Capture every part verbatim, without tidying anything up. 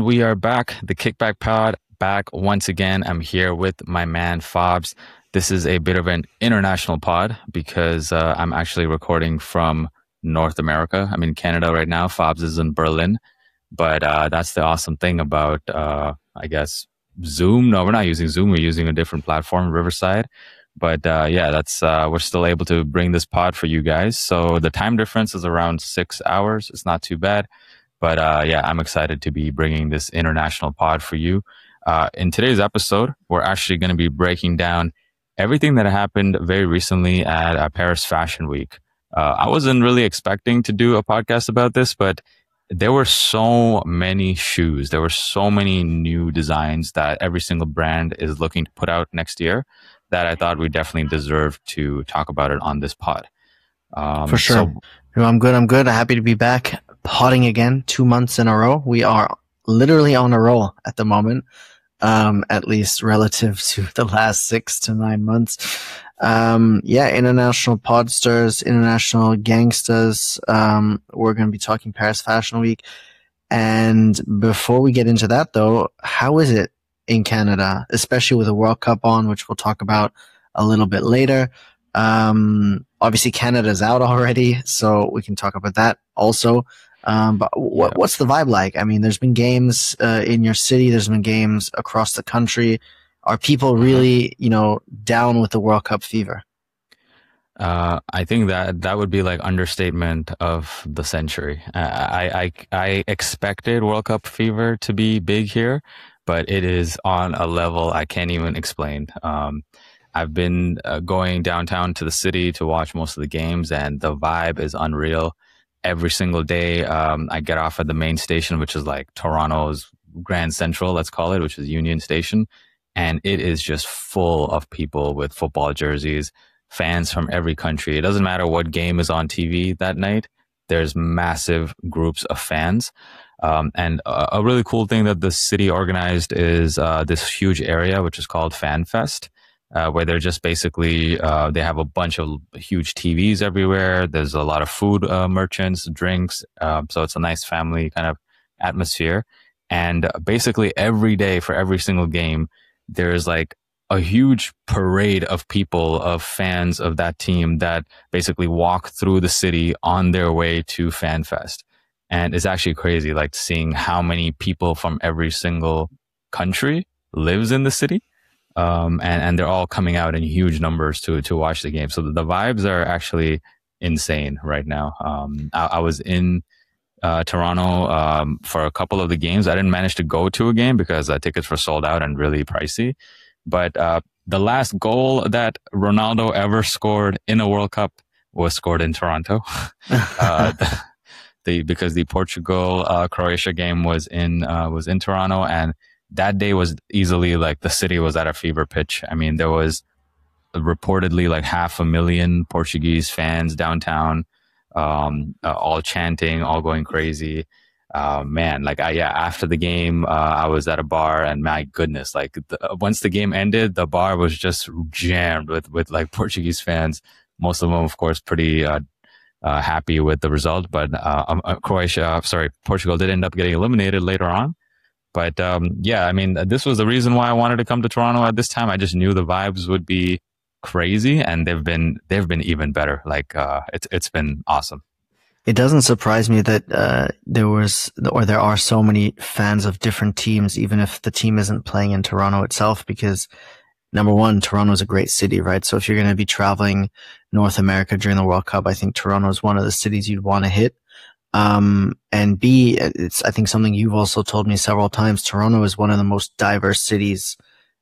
we are back, the Kickback Pod, back once again. I'm here with my man Fobs. This is a bit of an international pod because uh, I'm actually recording from North America. I'm in Canada right now. Fobs is in Berlin. But uh, that's the awesome thing about, uh, I guess, Zoom. No, we're not using Zoom. We're using a different platform, Riverside. But uh, yeah, that's uh, we're still able to bring this pod for you guys. So the time difference is around six hours. It's not too bad. But uh, yeah, I'm excited to be bringing this international pod for you. Uh, in today's episode, we're actually going to be breaking down everything that happened very recently at uh, Paris Fashion Week. Uh, I wasn't really expecting to do a podcast about this, but there were so many shoes. There were so many new designs that every single brand is looking to put out next year that I thought we definitely deserve to talk about it on this pod. Um, For sure. So, no, I'm good. I'm good. Happy to be back potting again, two months in a row. We are literally on a roll at the moment, um, at least relative to the last six to nine months. Um, yeah, international podsters, international gangsters. Um, we're going to be talking Paris Fashion Week. And before we get into that though, how is it in Canada, especially with the World Cup on, which we'll talk about a little bit later? Um, obviously Canada's out already, so we can talk about that also. Um, but what, what's the vibe like? I mean, there's been games, uh, in your city. There's been games across the country. Are people really, you know, down with the World Cup fever? Uh, I think that that would be like understatement of the century. Uh, I, I, I expected World Cup fever to be big here, but it is on a level I can't even explain. Um, I've been uh, going downtown to the city to watch most of the games, and the vibe is unreal. Every single day, um, I get off at the main station, which is like Toronto's Grand Central, let's call it, which is Union Station. And it is just full of people with football jerseys, fans from every country. It doesn't matter what game is on T V that night. There's massive groups of fans. Um, and a, a really cool thing that the city organized is uh, this huge area, which is called FanFest. Uh, where they're just basically, uh, they have a bunch of huge T Vs everywhere. There's a lot of food uh, merchants, drinks. Uh, so it's a nice family kind of atmosphere. And basically every day for every single game, there's like a huge parade of people, of fans of that team that basically walk through the city on their way to FanFest. And it's actually crazy, like seeing how many people from every single country lives in the city. Um, and, and they're all coming out in huge numbers to, to watch the game. So the, the vibes are actually insane right now. Um, I, I was in, uh, Toronto, um, for a couple of the games. I didn't manage to go to a game because uh, tickets were sold out and really pricey. But, uh, the last goal that Ronaldo ever scored in a World Cup was scored in Toronto. uh, the, the, because the Portugal, uh, Croatia game was in, uh, was in Toronto, and that day was easily like the city was at a fever pitch. I mean, there was reportedly like half a million Portuguese fans downtown, um, uh, all chanting, all going crazy. Uh, man, like I, yeah, after the game, uh, I was at a bar, and my goodness, like the, once the game ended, the bar was just jammed with, with like Portuguese fans. Most of them, of course, pretty, uh, uh, happy with the result, but, uh, um, uh Croatia, sorry, Portugal did end up getting eliminated later on. But um, yeah, I mean, this was the reason why I wanted to come to Toronto at this time. I just knew the vibes would be crazy, and they've been they've been even better. Like uh, it's it's been awesome. It doesn't surprise me that uh, there was or there are so many fans of different teams, even if the team isn't playing in Toronto itself. Because number one, Toronto is a great city, right? So if you're going to be traveling North America during the World Cup, I think Toronto is one of the cities you'd want to hit. Um, and B, it's, I think something you've also told me several times, Toronto is one of the most diverse cities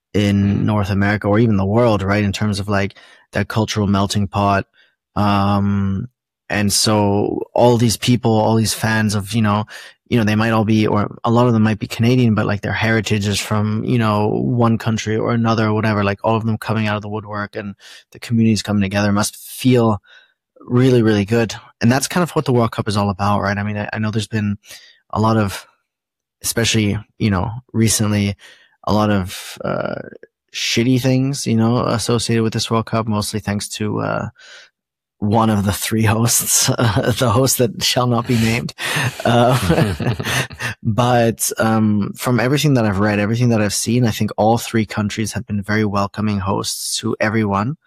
in North America or even the world, right? In terms of like that cultural melting pot. Um, and so all these people, all these fans of, you know, you know, they might all be, or a lot of them might be Canadian, but like their heritage is from, you know, one country or another or whatever, like all of them coming out of the woodwork and the communities coming together must feel really, really good. And that's kind of what the World Cup is all about, right? I mean, I, I know there's been a lot of, especially, you know, recently, a lot of, uh, shitty things, you know, associated with this World Cup, mostly thanks to, uh, one of the three hosts, uh, the host that shall not be named. Uh, but um, from everything that I've read, everything that I've seen, I think all three countries have been very welcoming hosts to everyone,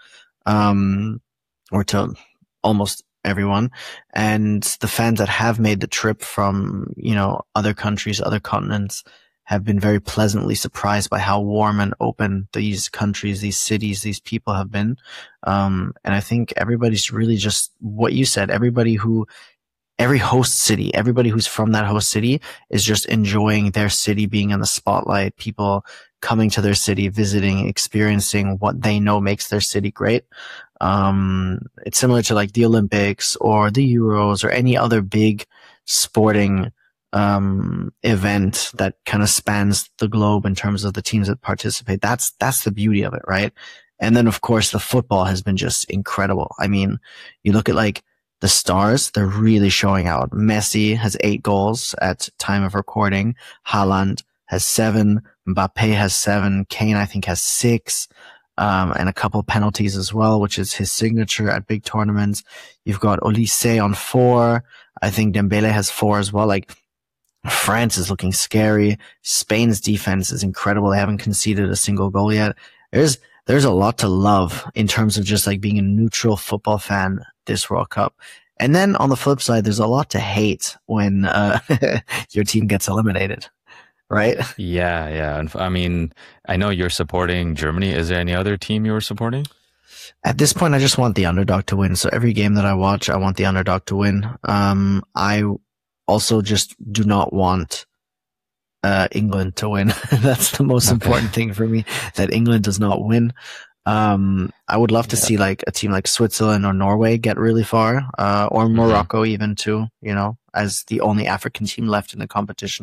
um, or to almost everyone. And the fans that have made the trip from, you know, other countries, other continents, have been very pleasantly surprised by how warm and open these countries, these cities, these people have been. Um, and I think everybody's really just what you said. Everybody who, every host city, everybody who's from that host city is just enjoying their city being in the spotlight. People coming to their city, visiting, experiencing what they know makes their city great. Um, it's similar to like the Olympics or the Euros or any other big sporting um event that kind of spans the globe in terms of the teams that participate. That's that's the beauty of it, right? And then of course the football has been just incredible. I mean, you look at like the stars, they're really showing out. Messi has eight goals at time of recording. Haaland has seven. Mbappe has seven. Kane, I think, has six. Um, and a couple penalties as well, which is his signature at big tournaments. You've got Olise on four. I think Dembele has four as well. Like, France is looking scary. Spain's defense is incredible. They haven't conceded a single goal yet. There's there's a lot to love in terms of just like being a neutral football fan this World Cup. And then on the flip side, there's a lot to hate when uh, your team gets eliminated, right? Yeah, yeah. And I mean, I know you're supporting Germany. Is there any other team you were supporting? At this point, I just want the underdog to win. So every game that I watch, I want the underdog to win. Um, I also just do not want uh England to win. That's the most okay. important thing for me, that England does not win. Um, I would love to yeah. see like a team like Switzerland or Norway get really far, uh, or Morocco mm-hmm. even too, you know, as the only African team left in the competition.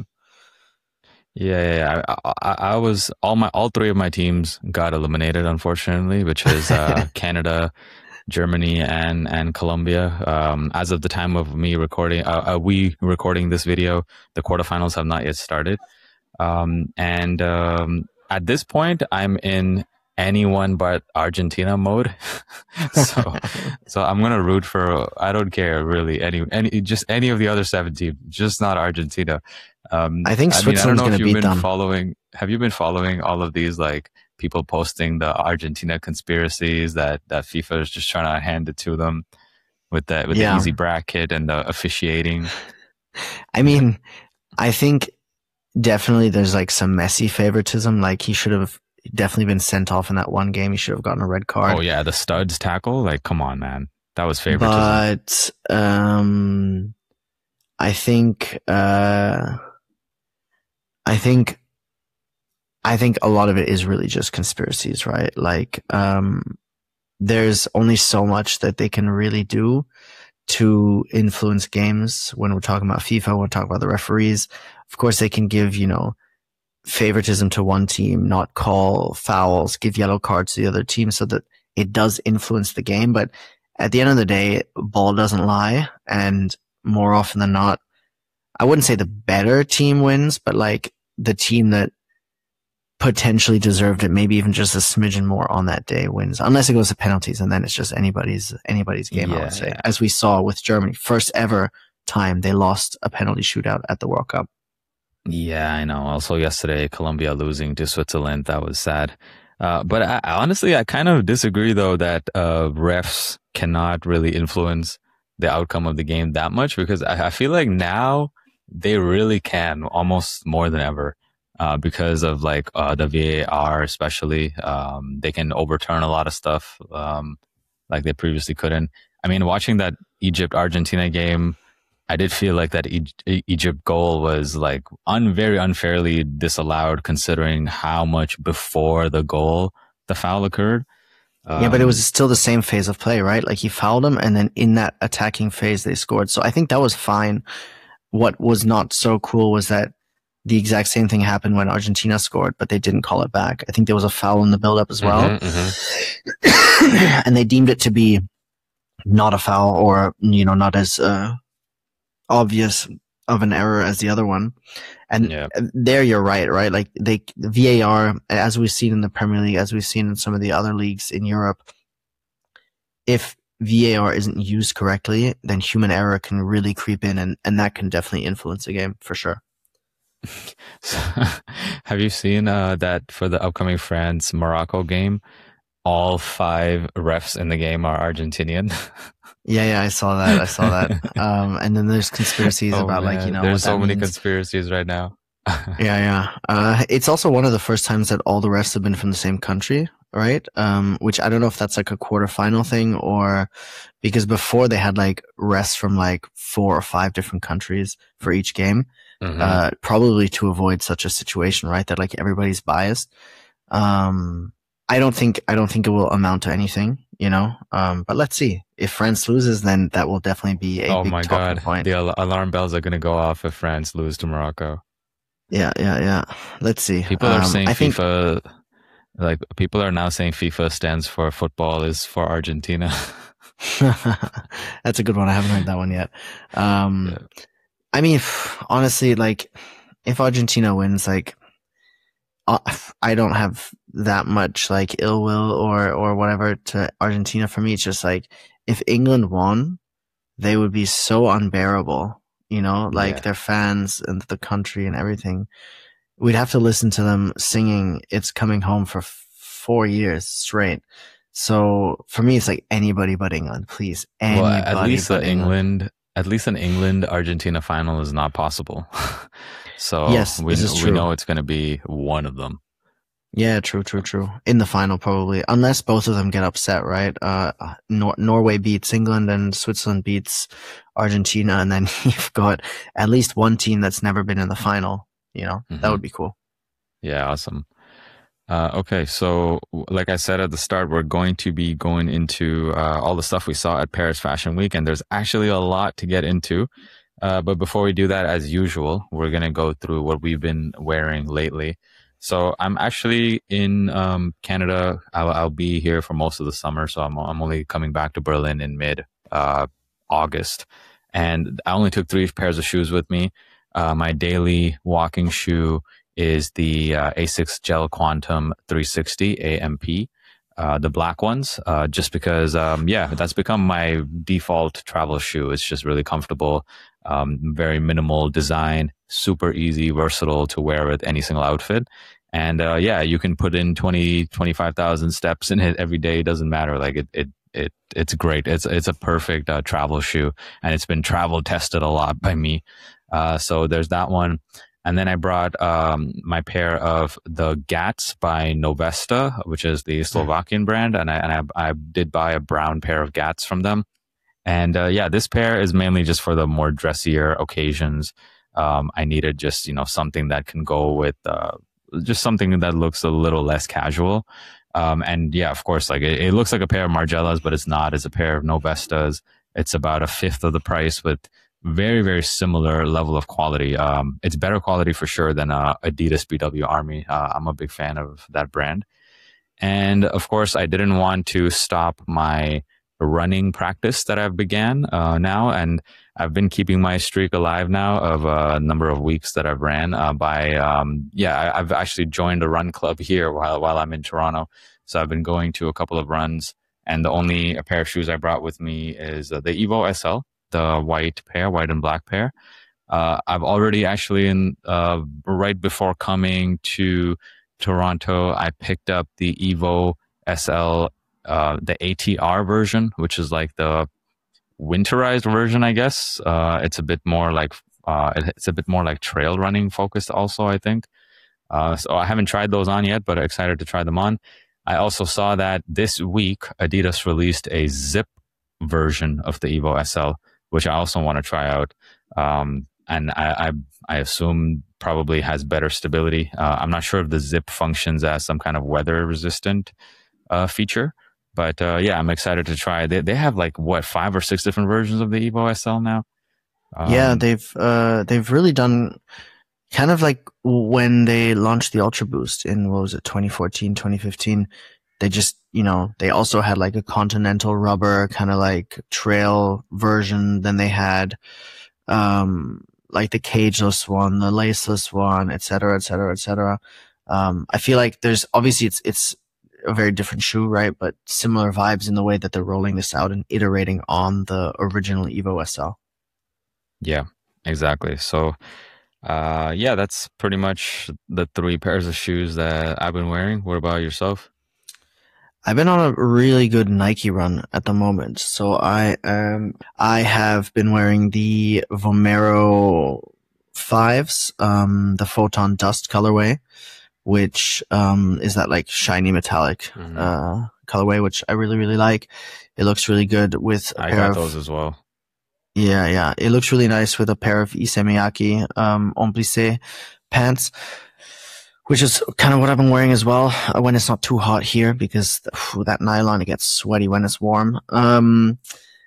Yeah, yeah, yeah. I, I, I was all my all three of my teams got eliminated, unfortunately, which is uh, Canada, Germany, and and Colombia. Um, as of the time of me recording, uh, uh, we recording this video, the quarterfinals have not yet started. Um, and um, at this point, I'm in anyone but Argentina mode. so, so I'm gonna root for. I don't care really any any just any of the other seven teams, just not Argentina. Um, I think Switzerland's going to beat them. Following, have you been following all of these like people posting the Argentina conspiracies that that FIFA is just trying to hand it to them with that with yeah. the easy bracket and the officiating? I mean, I think definitely there's like some Messi favoritism. Like he should have definitely been sent off in that one game. He should have gotten a red card. Oh yeah, the studs tackle. Like, come on, man, that was favoritism. But um, I think. Uh, I think, I think a lot of it is really just conspiracies, right? Like, um, there's only so much that they can really do to influence games. When we're talking about FIFA, when we're talking about the referees, of course they can give, you know, favoritism to one team, not call fouls, give yellow cards to the other team so that it does influence the game. But at the end of the day, ball doesn't lie. And more often than not, I wouldn't say the better team wins, but like, the team that potentially deserved it, maybe even just a smidgen more on that day, wins, unless it goes to penalties, and then it's just anybody's anybody's game. Yeah, I would say, yeah. As we saw with Germany, first ever time they lost a penalty shootout at the World Cup. Yeah, I know. Also, yesterday, Colombia losing to Switzerland, that was sad. Uh, but I, honestly, I kind of disagree though that uh, refs cannot really influence the outcome of the game that much, because I, I feel like now they really can, almost more than ever, uh, because of like uh, the V A R especially. Um, they can overturn a lot of stuff um, like they previously couldn't. I mean, watching that Egypt-Argentina game, I did feel like that e- Egypt goal was like un- very unfairly disallowed, considering how much before the goal the foul occurred. Um, yeah, but it was still the same phase of play, right? Like he fouled him, and then in that attacking phase they scored. So I think that was fine. What was not so cool was that the exact same thing happened when Argentina scored, but they didn't call it back. I think there was a foul in the build-up as well. Mm-hmm, mm-hmm. And they deemed it to be not a foul, or, you know, not as uh, obvious of an error as the other one. And yeah. there you're right, right? Like they, the V A R, as we've seen in the Premier League, as we've seen in some of the other leagues in Europe, if V A R isn't used correctly, then human error can really creep in, and, and that can definitely influence the game for sure. So, have you seen uh, that for the upcoming France Morocco game, all five refs in the game are Argentinian? Yeah, yeah, I saw that. I saw that. Um, and then there's conspiracies Oh about like, you man, know, there's what so that many means. conspiracies right now. Yeah, yeah. Uh, it's also one of the first times that all the refs have been from the same country, right? Um, which I don't know if that's like a quarterfinal thing or because before they had like refs from like four or five different countries for each game, hmm uh, probably to avoid such a situation, right? That like everybody's biased. Um, I don't think I don't think it will amount to anything, you know. Um, but let's see. If France loses, then that will definitely be a Oh big my talking God, point. the al- alarm bells are gonna go off if France lose to Morocco. Yeah, yeah, yeah. Let's see. People are Um, saying I think FIFA, like people are now saying FIFA stands for football is for Argentina. that's a good one. I haven't heard that one yet. Um, Yeah. I mean, honestly, like if Argentina wins, like uh, I don't have that much like ill will or or whatever to Argentina. For me, it's just like if England won, they would be so unbearable. You know, like Yeah. their fans and the country and everything. We'd have to listen to them singing "It's Coming Home" for f- four years straight. So for me, it's like anybody but England, please, Well, at anybody least the but England. England, at least an England Argentina final is not possible. So Yes, we this is we true. know it's going to be one of them. Yeah, true, true, true. In the final, probably, unless both of them get upset, right? Uh, Nor- Norway beats England and Switzerland beats Argentina, and then you've got at least one team that's never been in the final. You know, that hmm would be cool. Yeah, awesome. Uh, okay, so like I said at the start, we're going to be going into uh, all the stuff we saw at Paris Fashion Week, and there's actually a lot to get into. Uh, but before we do that, as usual, we're going to go through what we've been wearing lately. So I'm actually in um, Canada. I'll, I'll be here for most of the summer, so I'm, I'm only coming back to Berlin in mid uh, August. And I only took three pairs of shoes with me. Uh, my daily walking shoe is the uh, Asics Gel Quantum three sixty A M P, uh, the black ones, uh, just because, um, yeah, that's become my default travel shoe. It's just really comfortable, um, very minimal design, super easy, versatile to wear with any single outfit. And uh, yeah, you can put in twenty, twenty-five thousand steps in it every day. It doesn't matter. Like it, it, it, it's great. It's, it's a perfect uh, travel shoe, and it's been travel tested a lot by me. Uh, so there's that one. And then I brought um, my pair of the Gats by Novesta, which is the Slovakian brand, and I and I, I did buy a brown pair of Gats from them. And uh, yeah, this pair is mainly just for the more dressier occasions. Um, I needed just you know something that can go with uh, just something that looks a little less casual. Um, and yeah, of course, like it, it looks like a pair of Margellas, but it's not. It's a pair of Novestas. It's about a fifth of the price with very very similar level of quality. Um, it's better quality for sure than uh, Adidas B W Army. Uh, I'm a big fan of that brand, and of course, I didn't want to stop my running practice that I've began uh, now, and I've been keeping my streak alive now of a number of weeks that I've ran uh, by um, yeah I, I've actually joined a run club here while while I'm in Toronto, so I've been going to a couple of runs, and the only a pair of shoes I brought with me is uh, the Evo S L, the white pair, white and black pair. Uh, I've already actually in uh, right before coming to Toronto, I picked up the Evo S L, uh, the A T R version, which is like the winterized version, I guess. Uh, it's a bit more like uh, it's a bit more like trail running focused, also, I think. Uh, so I haven't tried those on yet, but excited to try them on. I also saw that this week Adidas released a zip version of the Evo S L, which I also want to try out. Um, and I, I, I assume probably has better stability. Uh, I'm not sure if the zip functions as some kind of weather resistant uh, feature, but uh, yeah, I'm excited to try. They they have like what five or six different versions of the Evo S L now. Yeah, Um, they've uh they've really done kind of like when they launched the Ultra Boost in what was it twenty fourteen, twenty fifteen. They just, you know, they also had like a Continental rubber kind of like trail version. Then they had um like the cageless one, the laceless one, et cetera, et cetera, et cetera. Um, I feel like there's obviously it's it's a very different shoe, right? But similar vibes in the way that they're rolling this out and iterating on the original Evo S L. Yeah, exactly. So, uh, yeah, that's pretty much the three pairs of shoes that I've been wearing. What about yourself? I've been on a really good Nike run at the moment. So I um I have been wearing the Vomero fives, um, the Photon Dust colorway, which um is that like shiny metallic Hmm. uh colorway, which I really really like. It looks really good with a I pair got of those as well. yeah yeah. It looks really nice with a pair of Issey Miyake um en plissé pants, which is kind of what I've been wearing as well uh, when it's not too hot here because phew, that nylon, it gets sweaty when it's warm. Um,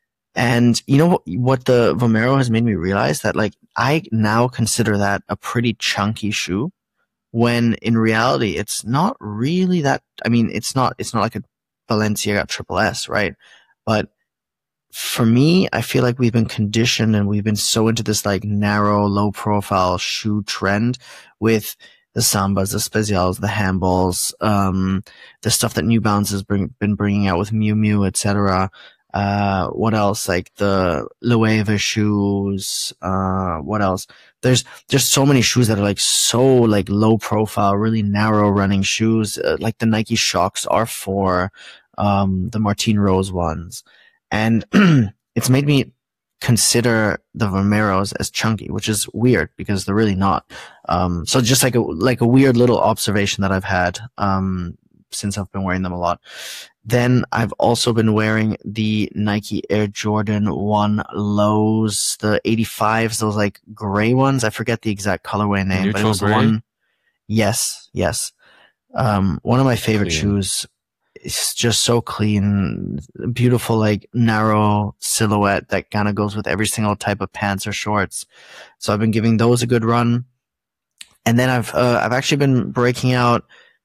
and you know what, what the Vomero has made me realize that like I now consider that a pretty chunky shoe when in reality it's not really that. I mean, it's not it's not like a Balenciaga Triple S, right? But for me, I feel like we've been conditioned and we've been so into this like narrow, low profile shoe trend with the Sambas, the Specials, the handballs, um, the stuff that New Balance has bring, been bringing out with Miu Miu, et cetera. Uh, what else? Like the Loewe shoes. Uh, what else? There's just so many shoes that are like so like low profile, really narrow running shoes. Uh, like the Nike Shox R four, um, the Martine Rose ones. And it's made me consider the Vomeros as chunky, which is weird because they're really not. Um, so just like a like a weird little observation that I've had um, since I've been wearing them a lot. Then I've also been wearing the Nike Air Jordan one Lows, the eighty-fives, those like gray ones. I forget the exact colorway name, but it Neutral was the gray? one. Yes, yes. Um, one of my favorite Clean. shoes. It's just so clean, beautiful, like narrow silhouette that kind of goes with every single type of pants or shorts. So I've been giving those a good run. And then I've, uh, I've actually been breaking out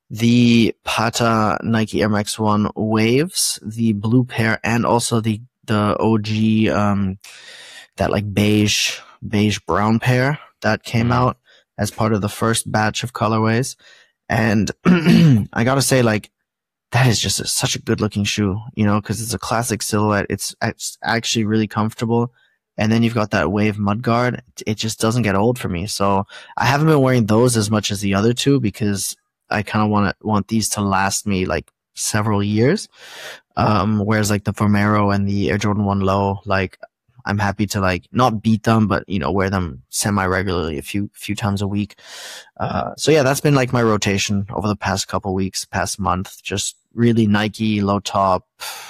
the Pata Nike Air Max one Waves, the blue pair, and also the, the O G, um, that like beige, beige brown pair that came Mm. out as part of the first batch of colorways. And I gotta say, like, that is just a, such a good looking shoe, you know, because it's a classic silhouette. It's, it's actually really comfortable. And then you've got that Wave mudguard. It, it just doesn't get old for me. So I haven't been wearing those as much as the other two because I kind of want to want these to last me like several years. Um, whereas like the Vomero and the Air Jordan one Low, like I'm happy to like not beat them, but you know, wear them semi regularly a few few times a week. Uh, so yeah, that's been like my rotation over the past couple weeks, past month. Just really Nike low top,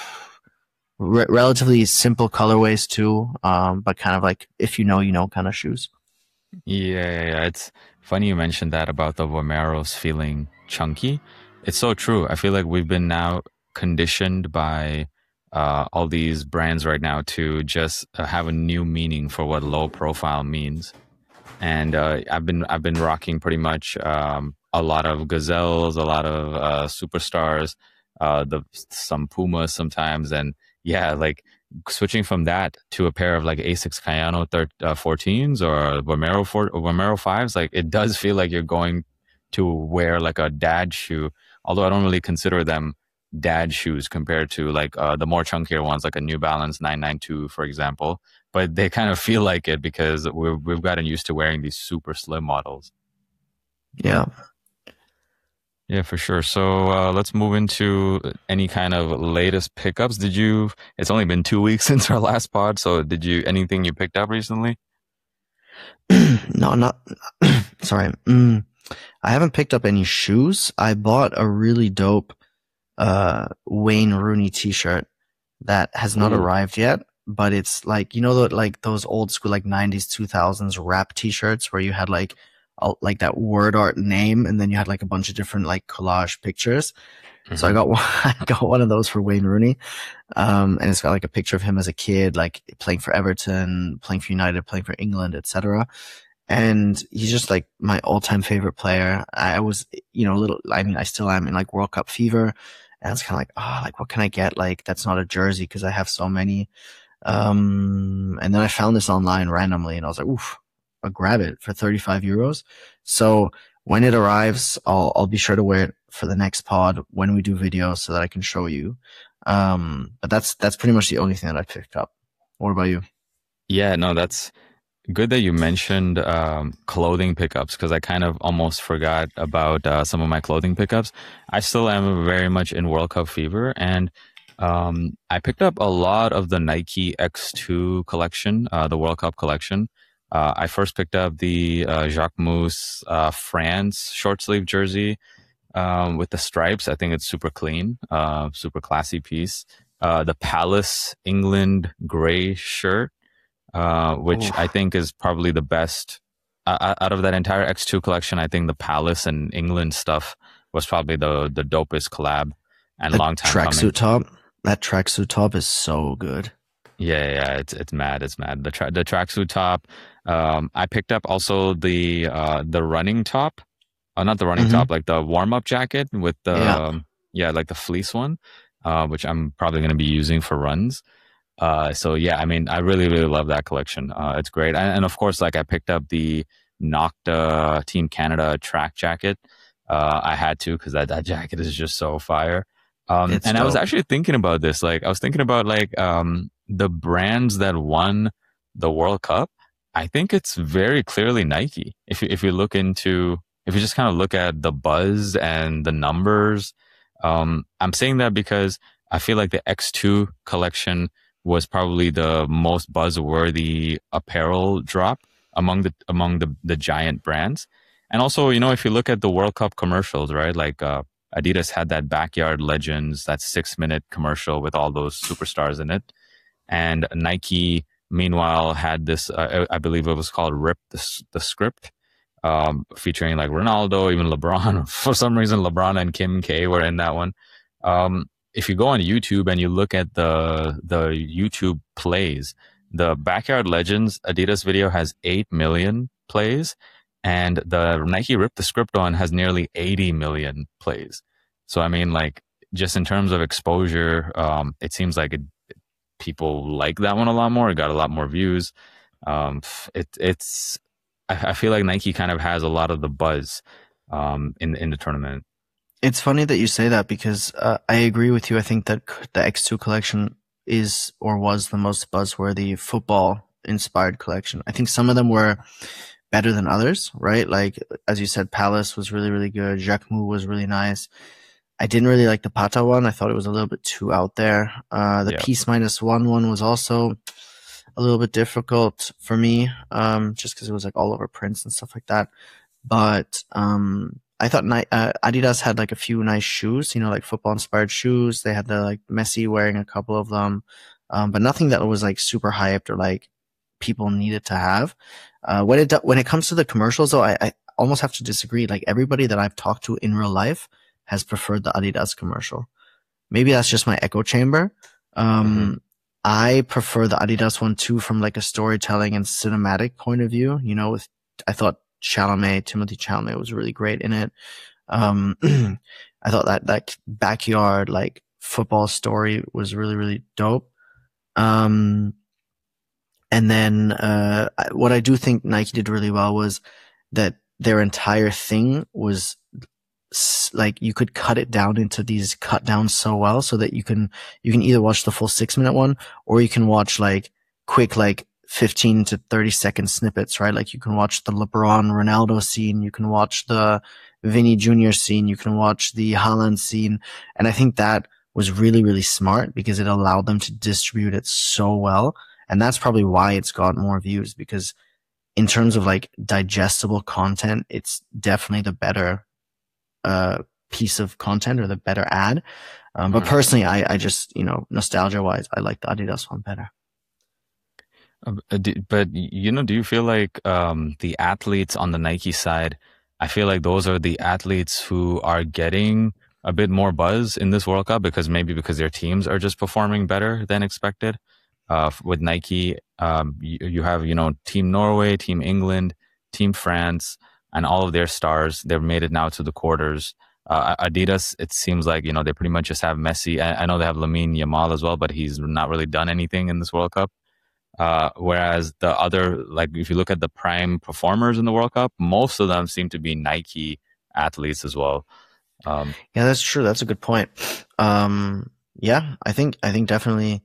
re- relatively simple colorways too, um, but kind of like if you know, you know, kind of shoes. Yeah, yeah, yeah. It's funny you mentioned that about the Vomeros feeling chunky. It's so true. I feel like we've been now conditioned by uh, all these brands right now to just uh, have a new meaning for what low profile means. And uh, I've been I've been rocking pretty much um, a lot of Gazelles, a lot of uh, Superstars, uh, the some Pumas sometimes, and yeah, like switching from that to a pair of like Asics Kayano thir- uh, fourteens or Vomero four, Vomero fives, like it does feel like you're going to wear like a dad shoe. Although I don't really consider them dad shoes compared to like uh, the more chunkier ones, like a New Balance nine ninety-two, for example. But they kind of feel like it because we've we've gotten used to wearing these super slim models. Yeah. Yeah, for sure. So uh, let's move into any kind of latest pickups. Did you? It's only been two weeks since our last pod, so did you anything you picked up recently? No, not sorry. Mm, I haven't picked up any shoes. I bought a really dope uh Wayne Rooney t-shirt that has not Ooh. arrived yet, but it's like you know the, like those old school like nineties two thousands rap t-shirts where you had like a, like that word art name and then you had like a bunch of different like collage pictures. So I got one, I got one of those for Wayne Rooney. Um, and it's got like a picture of him as a kid, like playing for Everton, playing for United, playing for England, et cetera. And he's just like my all-time favorite player. I was, you know, a little, I mean, I still am in like World Cup fever. And it's kind of like, ah, oh, like what can I get? Like that's not a jersey because I have so many. Um, and then I found this online randomly and I was like, oof, I'll grab it for thirty-five euros. So when it arrives, I'll, I'll be sure to wear it for the next pod when we do videos so that I can show you. Um, but that's that's pretty much the only thing that I picked up. What about you? Yeah, no, that's good that you mentioned um, clothing pickups because I kind of almost forgot about uh, some of my clothing pickups. I still am very much in World Cup fever, and um, I picked up a lot of the Nike X two collection, uh, the World Cup collection. Uh, I first picked up the uh, Jacques Mousse uh, France short sleeve jersey um, with the stripes. I think it's super clean, uh, super classy piece. Uh, the Palace England gray shirt uh, which I Oof. think is probably the best uh, out of that entire X two collection. I think the Palace and England stuff was probably the the dopest collab and The long time coming. tracksuit top, that tracksuit top is so good. Yeah, yeah, it's it's mad, it's mad. The tra- the tracksuit top. Um, I picked up also the uh the running top, uh, not the running Hmm. top, like the warm up jacket with the Yeah, um, yeah, like the fleece one, uh, which I'm probably gonna be using for runs. Uh, so yeah, I mean, I really, really love that collection. Uh, it's great. And, and of course, like I picked up the Nocta Team Canada track jacket. Uh, I had to because that, that jacket is just so fire. Um, it's and I was dope. actually thinking about this. Like I was thinking about like, um, the brands that won the World Cup. I think it's very clearly Nike. If you, if you look into, if you just kind of look at the buzz and the numbers, um, I'm saying that because I feel like the X two collection was probably the most buzzworthy apparel drop among the among the the giant brands. And also, you know, if you look at the World Cup commercials, right? Like uh, Adidas had that Backyard Legends, that six minute commercial with all those superstars in it, and Nike, meanwhile, had this. Uh, I believe it was called Rip the the Script. Um, featuring like Ronaldo, even LeBron. For some reason, LeBron and Kim K were in that one. Um, if you go on YouTube and you look at the the YouTube plays, the Backyard Legends Adidas video has eight million plays, and the Nike Rip the Script on has nearly eighty million plays. So I mean, like just in terms of exposure, um, it seems like it, people like that one a lot more. It got a lot more views. Um, it it's I, I feel like Nike kind of has a lot of the buzz um, in in the tournament. It's funny that you say that because uh, I agree with you. I think that the X two collection is or was the most buzzworthy football inspired collection. I think some of them were better than others, right? Like, as you said, Palace was really, really good. Jacquemus was really nice. I didn't really like the Pata one. I thought it was a little bit too out there. Uh, the Yeah. Peace Minus One one was also a little bit difficult for me, um, just because it was like all over prints and stuff like that. But um, I thought Ni- uh, Adidas had like a few nice shoes, you know, like football inspired shoes. They had the like Messi wearing a couple of them, um, but nothing that was like super hyped or like people needed to have. Uh, when it do- when it comes to the commercials, though, I, I almost have to disagree. Like everybody that I've talked to in real life has preferred the Adidas commercial. Maybe that's just my echo chamber. Hmm. Um, I prefer the Adidas one too from like a storytelling and cinematic point of view. You know, with I thought Chalamet, Timothy Chalamet was really great in it. Um, I thought that that backyard like football story was really really dope. Um, and then uh, what I do think Nike did really well was that their entire thing was like you could cut it down into these cut downs so well so that you can you can either watch the full six minute one or you can watch like quick like fifteen to thirty second snippets, right? Like you can watch the LeBron Ronaldo scene, you can watch the Vinny Junior scene, you can watch the Haaland scene. And I think that was really, really smart because it allowed them to distribute it so well. And that's probably why it's got more views because in terms of like digestible content, it's definitely the better uh, piece of content or the better ad. Um, but Hmm. personally, I, I just, you know, nostalgia wise, I like the Adidas one better. But you know, do you feel like um, the athletes on the Nike side? I feel like those are the athletes who are getting a bit more buzz in this World Cup because maybe because their teams are just performing better than expected. Uh, with Nike, um, you, you have, you know, Team Norway, Team England, Team France, and all of their stars. They've made it now to the quarters. Uh, Adidas, it seems like, you know, they pretty much just have Messi. I, I know they have Lamine Yamal as well, but he's not really done anything in this World Cup. Uh, whereas the other, like if you look at the prime performers in the World Cup, most of them seem to be Nike athletes as well. Um, Yeah, that's true. That's a good point. Um, yeah, I think I think definitely.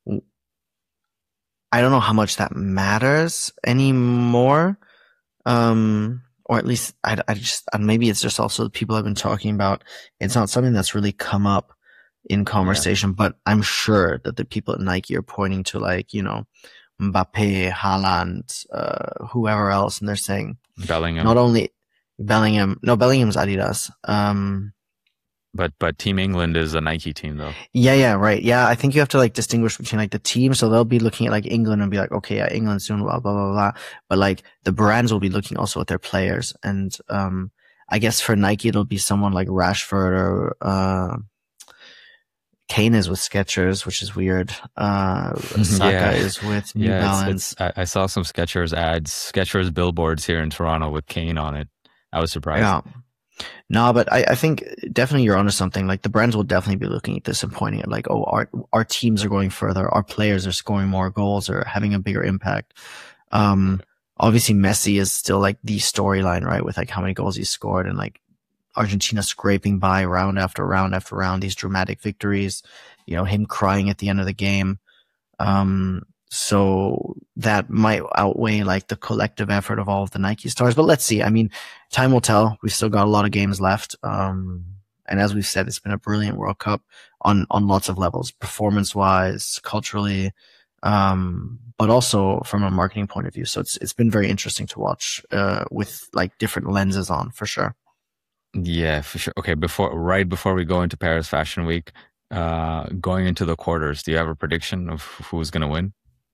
I don't know how much that matters anymore. Um, or at least I, I just maybe it's just also the people I've been talking about. It's not something that's really come up in yeah, conversation, but I'm sure that the people at Nike are pointing to like you know Mbappe, Haaland, uh, whoever else, and they're saying Bellingham. not only Bellingham, no Bellingham's Adidas. Um, But but Team England is a Nike team though. Yeah, yeah, right. Yeah, I think you have to like distinguish between like the team. So they'll be looking at like England and be like, okay, yeah, England's doing blah, blah, blah, blah. But like the brands will be looking also at their players. And, um, I guess for Nike, it'll be someone like Rashford or, uh, Kane is with Skechers, which is weird. Uh, Saka Yeah, is with New yeah. It's Balance. it's. I, I saw some Skechers ads, Skechers billboards here in Toronto with Kane on it. I was surprised. Yeah. No, but I, I think definitely you're onto something. Like the brands will definitely be looking at this and pointing at like, oh, our our teams are going further, our players are scoring more goals or having a bigger impact. Um, obviously Messi is still like the storyline, right? With like how many goals he's scored and like Argentina scraping by round after round after round, these dramatic victories, you know, him crying at the end of the game. Um, so that might outweigh like the collective effort of all of the Nike stars. But let's see. I mean, time will tell. We've still got a lot of games left. Um, and as we've said, it's been a brilliant World Cup on, on lots of levels, performance wise, culturally, um, but also from a marketing point of view. So it's, it's been very interesting to watch, uh, with like different lenses on for sure. Yeah, for sure. Okay, before right before we go into Paris Fashion Week, uh, going into the quarters, do you have a prediction of who's gonna win?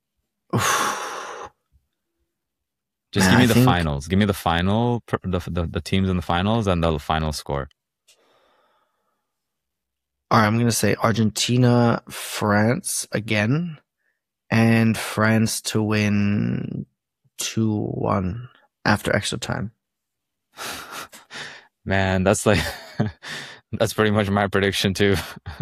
Just Man, give I me the think, finals. Give me the final, the, the the teams in the finals, and the final score. all right, I'm going to say Argentina, France again, and France to win two one after extra time. Man, that's like that's pretty much my prediction too.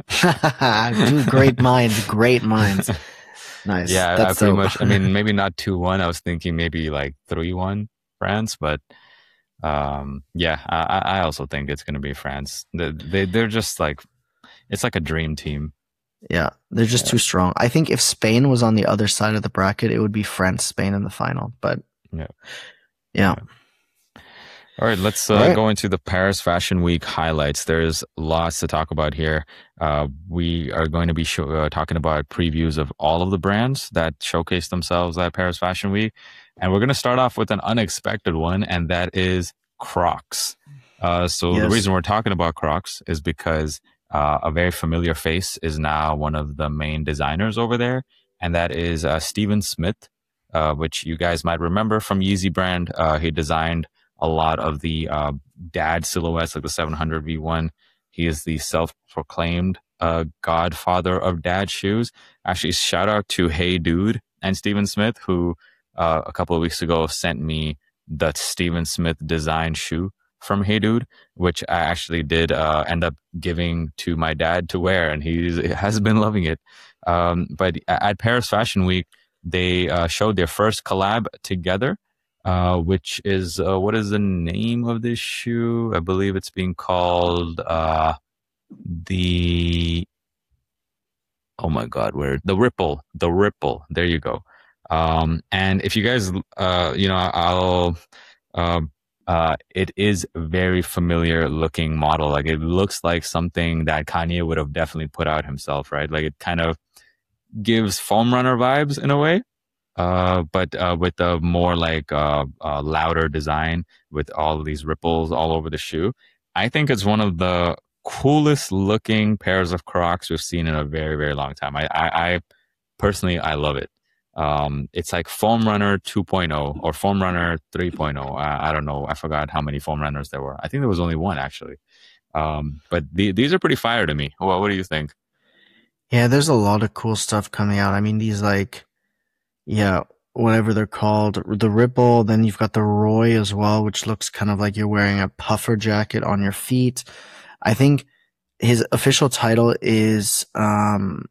Two great minds, great minds. Nice. Yeah, I, I That's pretty so. much. I mean, maybe not two one. I was thinking maybe like three one France, but um, yeah, I, I also think it's going to be France. They, they they're just like it's like a dream team. Yeah, they're just Yeah, too strong. I think if Spain was on the other side of the bracket, it would be France, Spain in the final. But yeah. yeah. Yeah. All right, let's All uh, right. go into the Paris Fashion Week highlights. There's lots to talk about here. Uh, we are going to be show, uh, talking about previews of all of the brands that showcase themselves at Paris Fashion Week. And we're going to start off with an unexpected one, and that is Crocs. Uh, so the Yes. reason we're talking about Crocs is because uh, a very familiar face is now one of the main designers over there, and that is uh, Steven Smith, uh, which you guys might remember from Yeezy brand. Uh, he designed a lot of the uh, dad silhouettes, like the seven hundred V one. He is the self-proclaimed uh, godfather of dad shoes. Actually, shout out to Hey Dude and Steven Smith, who uh, a couple of weeks ago sent me the Steven Smith design shoe from Hey Dude, which I actually did uh, end up giving to my dad to wear, and he has been loving it. Um, but at Paris Fashion Week, they uh, showed their first collab together, uh, which is uh, what is the name of this shoe? I believe it's being called uh, the oh my god, where the Ripple, the Ripple. There you go. Um, and if you guys, uh, you know, I'll, um, uh, it is a very familiar looking model. Like it looks like something that Kanye would have definitely put out himself, right? Like it kind of gives foam runner vibes in a way, uh, but uh, with a more like uh, uh, louder design with all of these ripples all over the shoe. I think it's one of the coolest looking pairs of Crocs we've seen in a very, very long time. I, I, I personally, I love it. Um, it's like Foam Runner 2.0 or Foam Runner 3.0. I, I don't know. I forgot how many Foam Runners there were. I think there was only one actually. Um, but the, these are pretty fire to me. Well, what do you think? Yeah, there's a lot of cool stuff coming out. I mean, these like, yeah, whatever they're called, the Ripple, then you've got the Roy as well, which looks kind of like you're wearing a puffer jacket on your feet. I think his official title is um,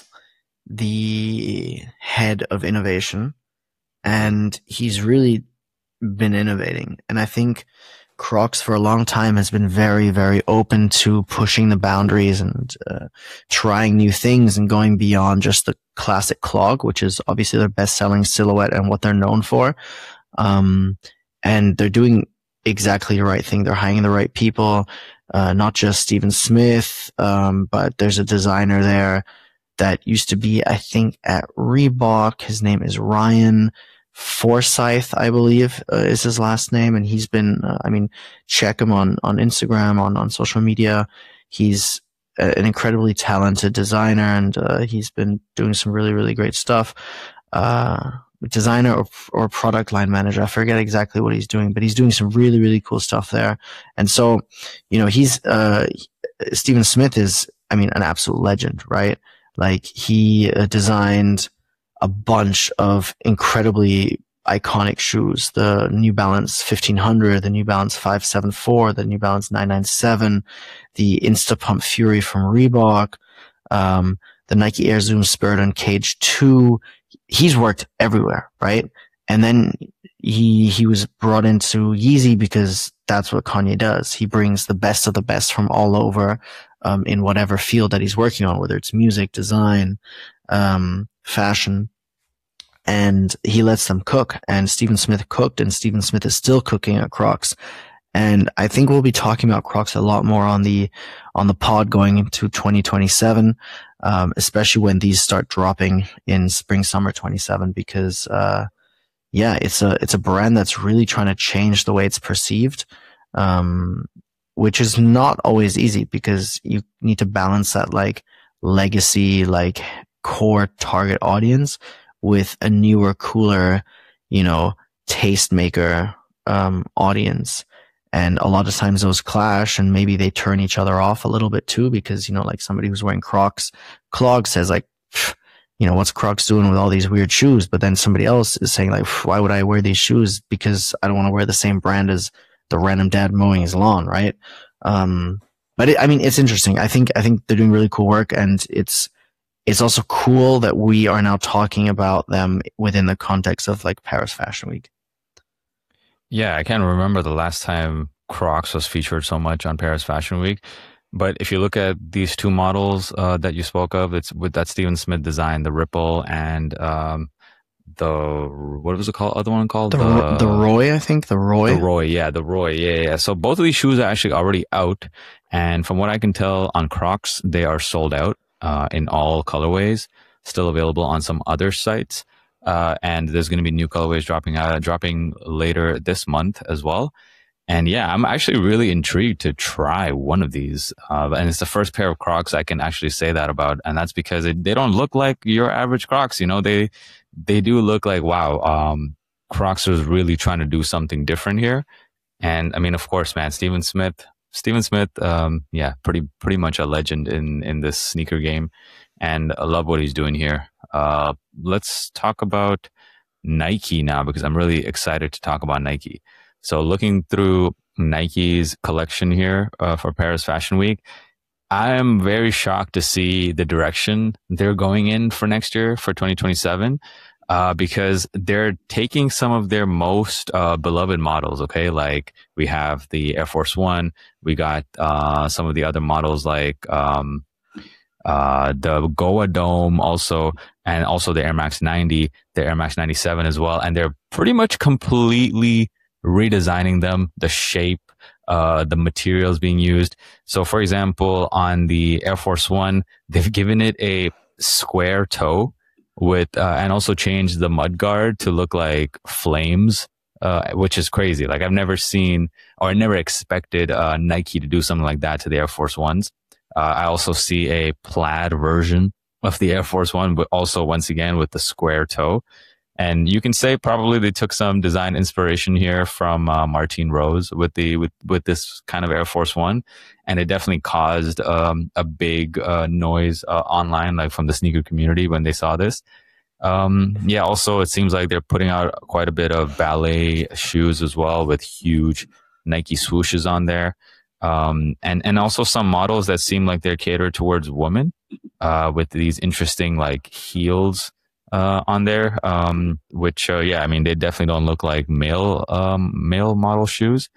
the head of innovation, and he's really been innovating. And I think Crocs for a long time has been very, very open to pushing the boundaries and uh, trying new things and going beyond just the classic clog, which is obviously their best-selling silhouette and what they're known for. Um, and they're doing exactly the right thing. They're hiring the right people, uh, not just Stephen Smith, um, but there's a designer there that used to be, I think, at Reebok. His name is Ryan Forsyth, I believe, uh, is his last name. And he's been, uh, I mean, check him on, on Instagram, on, on social media. He's a, an incredibly talented designer, and uh, he's been doing some really, really great stuff. Uh, designer or, or product line manager. I forget exactly what he's doing, but he's doing some really, really cool stuff there. And so, you know, he's, uh, Stephen Smith is, I mean, an absolute legend, right? Like, he uh, designed a bunch of incredibly iconic shoes. The New Balance fifteen hundred, the New Balance five seventy-four, the New Balance nine ninety-seven, the Instapump Fury from Reebok, um, the Nike Air Zoom Spirit Uncaged two. He's worked everywhere, right? And then he he was brought into Yeezy because that's what Kanye does. He brings the best of the best from all over, um, in whatever field that he's working on, whether it's music, design, um, fashion. And he lets them cook. And Stephen Smith cooked, and Stephen Smith is still cooking at Crocs. And I think we'll be talking about Crocs a lot more on the on the pod going into twenty twenty-seven, um, especially when these start dropping in spring summer twenty-seven. Because uh, yeah, it's a it's a brand that's really trying to change the way it's perceived, um, which is not always easy, because you need to balance that like legacy, like core target audience with a newer, cooler, you know, tastemaker um, audience. And a lot of times those clash, and maybe they turn each other off a little bit too, because, you know, like somebody who's wearing Crocs, clog says like, you know, what's Crocs doing with all these weird shoes? But then somebody else is saying like, why would I wear these shoes? Because I don't want to wear the same brand as the random dad mowing his lawn, right? Um, but it, I mean, it's interesting. I think, I think they're doing really cool work, and it's, it's also cool that we are now talking about them within the context of like Paris Fashion Week. Yeah, I can't remember the last time Crocs was featured so much on Paris Fashion Week. But if you look at these two models uh, that you spoke of, it's with that Stephen Smith design, the Ripple and um, the, what was it called? Other one called? The, the, the Roy, I think. The Roy. The Roy, yeah, the Roy. Yeah, yeah. So both of these shoes are actually already out. And from what I can tell on Crocs, they are sold out. Uh, in all colorways, still available on some other sites. Uh, and there's going to be new colorways dropping out, dropping later this month as well. And yeah, I'm actually really intrigued to try one of these. Uh, and it's the first pair of Crocs I can actually say that about. And that's because it, they don't look like your average Crocs. You know, they, they do look like, wow, um, Crocs is really trying to do something different here. And I mean, of course, man, Stephen Smith, Stephen Smith, um, yeah, pretty pretty much a legend in, in this sneaker game, and I love what he's doing here. Uh, let's talk about Nike now, because I'm really excited to talk about Nike. So looking through Nike's collection here uh, for Paris Fashion Week, I am very shocked to see the direction they're going in for next year, for twenty twenty-seven. Uh, because they're taking some of their most uh, beloved models, okay? Like we have the Air Force One, we got uh, some of the other models like um, uh, the Goa Dome also, and also the Air Max ninety, the Air Max ninety-seven as well. And they're pretty much completely redesigning them, the shape, uh, the materials being used. So for example, on the Air Force One, they've given it a square toe, with uh, and also changed the mudguard to look like flames, uh, which is crazy. Like I've never seen, or I never expected uh, Nike to do something like that to the Air Force Ones. Uh, I also see a plaid version of the Air Force One, but also once again with the square toe. And you can say probably they took some design inspiration here from uh, Martine Rose with the with with this kind of Air Force One, and it definitely caused um, a big uh, noise uh, online, like from the sneaker community when they saw this. Um, yeah, also it seems like they're putting out quite a bit of ballet shoes as well, with huge Nike swooshes on there, um, and and also some models that seem like they're catered towards women, uh, with these interesting like heels Uh, on there, um, which, uh, yeah, I mean, they definitely don't look like male, um, male model shoes.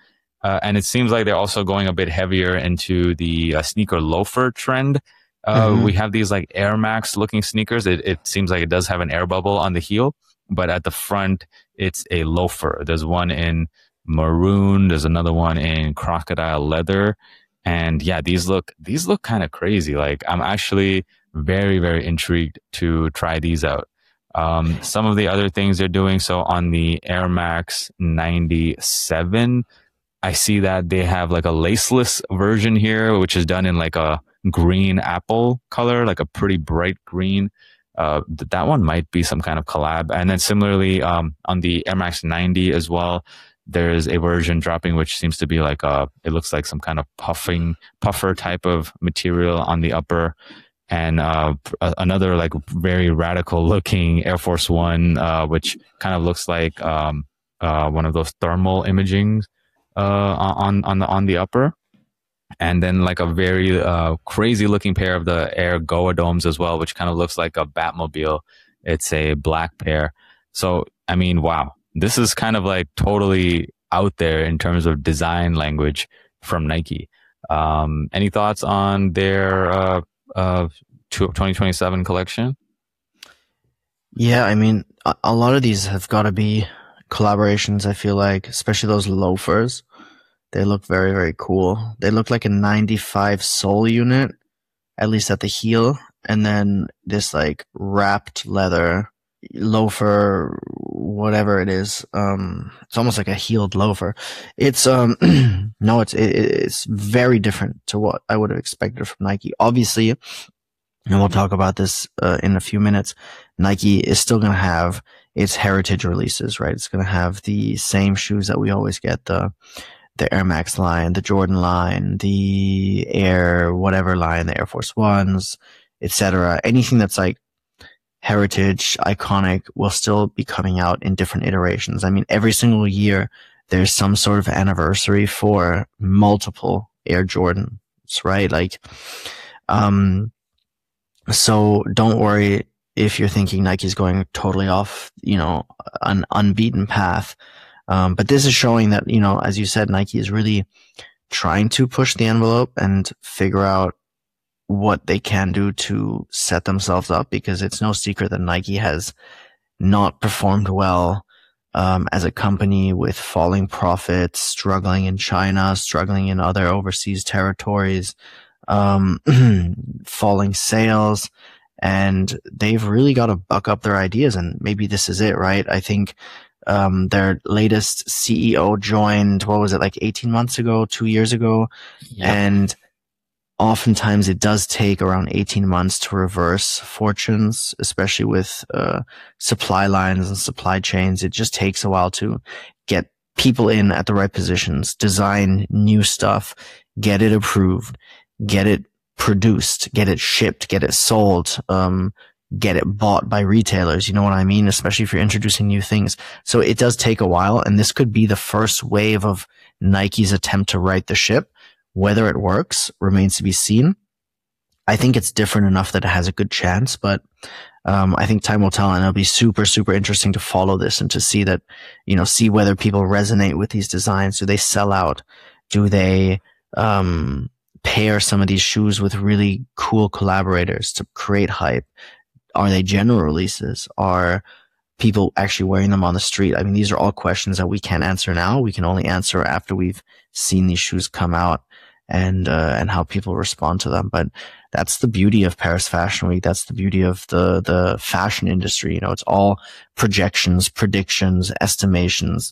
Uh, and it seems like they're also going a bit heavier into the uh, sneaker loafer trend. Uh, Mm-hmm. we have these like Air Max looking sneakers. It, it seems like it does have an air bubble on the heel, but at the front, it's a loafer. There's one in maroon. There's another one in crocodile leather. And yeah, these look, these look kind of crazy. Like I'm actually very, very intrigued to try these out. Um, some of the other things they're doing. So on the Air Max ninety-seven, I see that they have like a laceless version here, which is done in like a green apple color, like a pretty bright green. Uh, that one might be some kind of collab. And then similarly, um, on the Air Max ninety as well, there's a version dropping, which seems to be like a, it looks like some kind of puffing, puffer type of material on the upper. And uh, another like very radical looking Air Force One, uh, which kind of looks like um, uh, one of those thermal imaging uh, on on the on the upper, and then like a very uh, crazy looking pair of the Air Goa Domes as well, which kind of looks like a Batmobile. It's a black pair. So I mean, wow, this is kind of like totally out there in terms of design language from Nike. Um, any thoughts on their uh, uh, twenty twenty-seven collection? Yeah, I mean, a, a lot of these have got to be collaborations, I feel like, especially those loafers. They look very, very cool. They look like a ninety-five sole unit, at least at the heel, and then this like wrapped leather loafer, whatever it is. Um, it's almost like a heeled loafer. It's um, no, it's it, it's very different to what I would have expected from Nike. Obviously, and we'll talk about this uh, in a few minutes. Nike is still going to have its heritage releases, right? It's going to have the same shoes that we always get, the the Air Max line, the Jordan line, the Air whatever line, the Air Force Ones, et cetera. Anything that's like heritage, iconic, will still be coming out in different iterations. I mean, every single year there's some sort of anniversary for multiple Air Jordans, right? Like, um, so don't worry if you're thinking Nike's going totally off, you know, an unbeaten path. Um, but this is showing that, you know, as you said, Nike is really trying to push the envelope and figure out what they can do to set themselves up, because it's no secret that Nike has not performed well um, as a company, with falling profits, struggling in China, struggling in other overseas territories, um, falling sales. And they've really got to buck up their ideas, and maybe this is it, right? I think um, their latest C E O joined, what was it, like eighteen months ago, two years ago? Yep. And oftentimes it does take around eighteen months to reverse fortunes, especially with uh, supply lines and supply chains. It just takes a while to get people in at the right positions, design new stuff, get it approved, get it produced, get it shipped, get it sold, um, get it bought by retailers. You know what I mean? Especially if you're introducing new things. So it does take a while, and this could be the first wave of Nike's attempt to right the ship. Whether it works remains to be seen. I think it's different enough that it has a good chance, but um, I think time will tell, and it'll be super, super interesting to follow this and to see that, you know, see whether people resonate with these designs. Do they sell out? Do they um, pair some of these shoes with really cool collaborators to create hype? Are they general releases? Are people actually wearing them on the street? I mean, these are all questions that we can't answer now. We can only answer after we've seen these shoes come out and uh, and how people respond to them. But that's the beauty of Paris Fashion Week. That's the beauty of the the fashion industry. You know, it's all projections, predictions, estimations,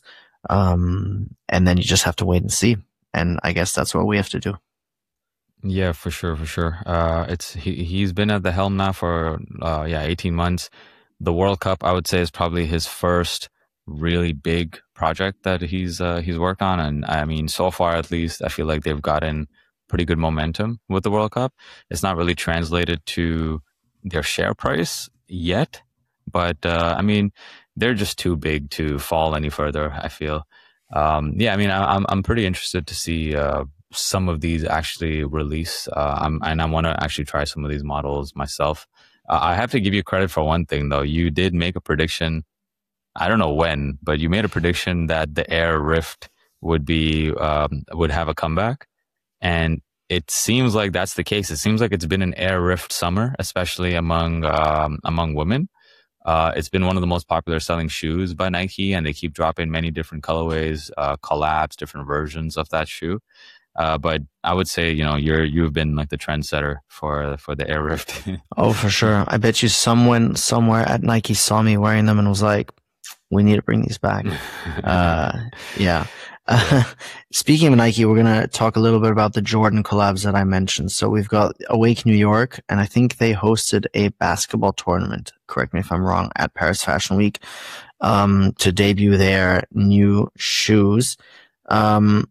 um, and then you just have to wait and see. And I guess that's what we have to do. Yeah, for sure, for sure. Uh, it's he he's been at the helm now for uh, yeah eighteen months. The World Cup, I would say, is probably his first really big project that he's uh, he's worked on, and I mean, so far at least, I feel like they've gotten pretty good momentum with the World Cup. It's not really translated to their share price yet, but uh, I mean, they're just too big to fall any further, I feel. Um, yeah, I mean, I, I'm I'm pretty interested to see uh, some of these actually release, uh, I'm, and I want to actually try some of these models myself. Uh, I have to give you credit for one thing, though. You did make a prediction. I don't know when, but you made a prediction that the Air Rift would be um, would have a comeback, and it seems like that's the case. It seems like it's been an Air Rift summer, especially among um, among women. Uh, it's been one of the most popular selling shoes by Nike, and they keep dropping many different colorways, uh, collabs, different versions of that shoe. Uh, but I would say, you know, you're you've been like the trendsetter for for the Air Rift. Oh, for sure. I bet you someone somewhere at Nike saw me wearing them and was like, "We need to bring these back." uh, yeah. Uh, speaking of Nike, we're gonna talk a little bit about the Jordan collabs that I mentioned. So we've got Awake New York, and I think they hosted a basketball tournament. Correct me if I'm wrong. At Paris Fashion Week, um, to debut their new shoes. Um,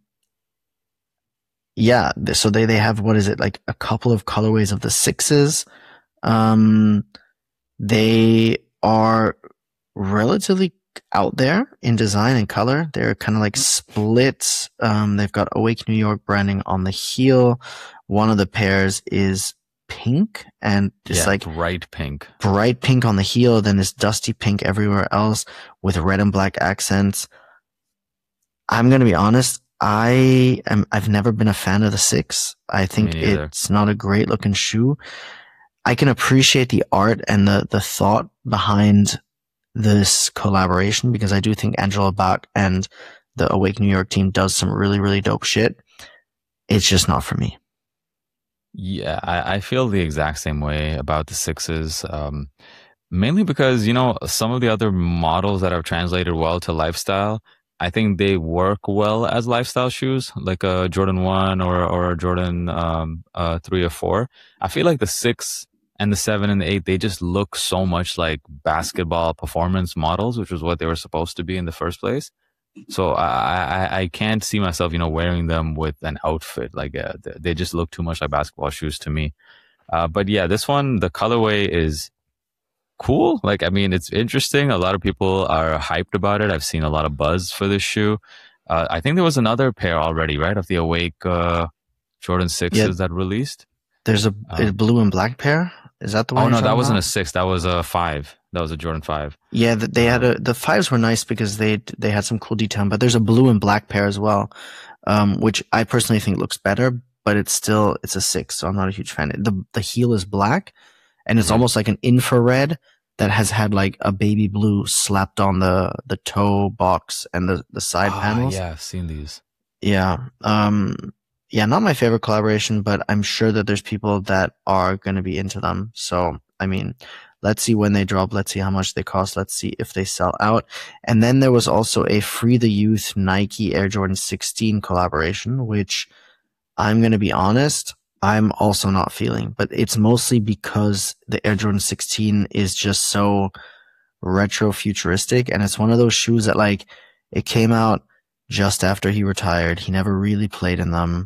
yeah. So they they have, what is it, like a couple of colorways of the sixes. Um, they are relatively out there in design and color. They're kind of like split. Um, they've got Awake New York branding on the heel. One of the pairs is pink and just Yeah, like bright pink. bright pink on the heel. Then this dusty pink everywhere else with red and black accents. I'm going to be honest. I am, I've never been a fan of the six. I think Me neither. it's not a great looking shoe. I can appreciate the art and the, the thought behind this collaboration, because I do think Angela Bach and the Awake New York team does some really, really dope shit. It's just not for me. Yeah, I, I feel the exact same way about the sixes. Um, mainly because, you know, some of the other models that have translated well to lifestyle, I think they work well as lifestyle shoes, like a Jordan one or or a Jordan um uh three or four. I feel like the six and the seven and the eight, they just look so much like basketball performance models, which was what they were supposed to be in the first place. So I I, I can't see myself, you know, wearing them with an outfit. Like uh, they just look too much like basketball shoes to me. Uh, but yeah, this one, the colorway is cool. Like, I mean, it's interesting. A lot of people are hyped about it. I've seen a lot of buzz for this shoe. Uh, I think there was another pair already, right, of the Awake uh, Jordan sixes Yeah. that released. There's a, a Um, blue and black pair. Is that the one? oh you're no, that talking wasn't a about? six. That was a five. That was a Jordan five. Yeah, th- they had Um, a, the fives were nice because they they had some cool detail, but there's a blue and black pair as well, um, which I personally think looks better, but it's still, it's a six, so I'm not a huge fan. The the heel is black, and it's Mhm. almost like an infrared that has had like a baby blue slapped on the the toe box and the the side ah, panels. yeah, I've seen these. Yeah. Um, yeah, not my favorite collaboration, but I'm sure that there's people that are going to be into them. So, I mean, let's see when they drop. Let's see how much they cost. Let's see if they sell out. And then there was also a Free the Youth Nike Air Jordan sixteen collaboration, which I'm going to be honest, I'm also not feeling, but it's mostly because the Air Jordan sixteen is just so retro futuristic. And it's one of those shoes that, like, it came out just after he retired. He never really played in them.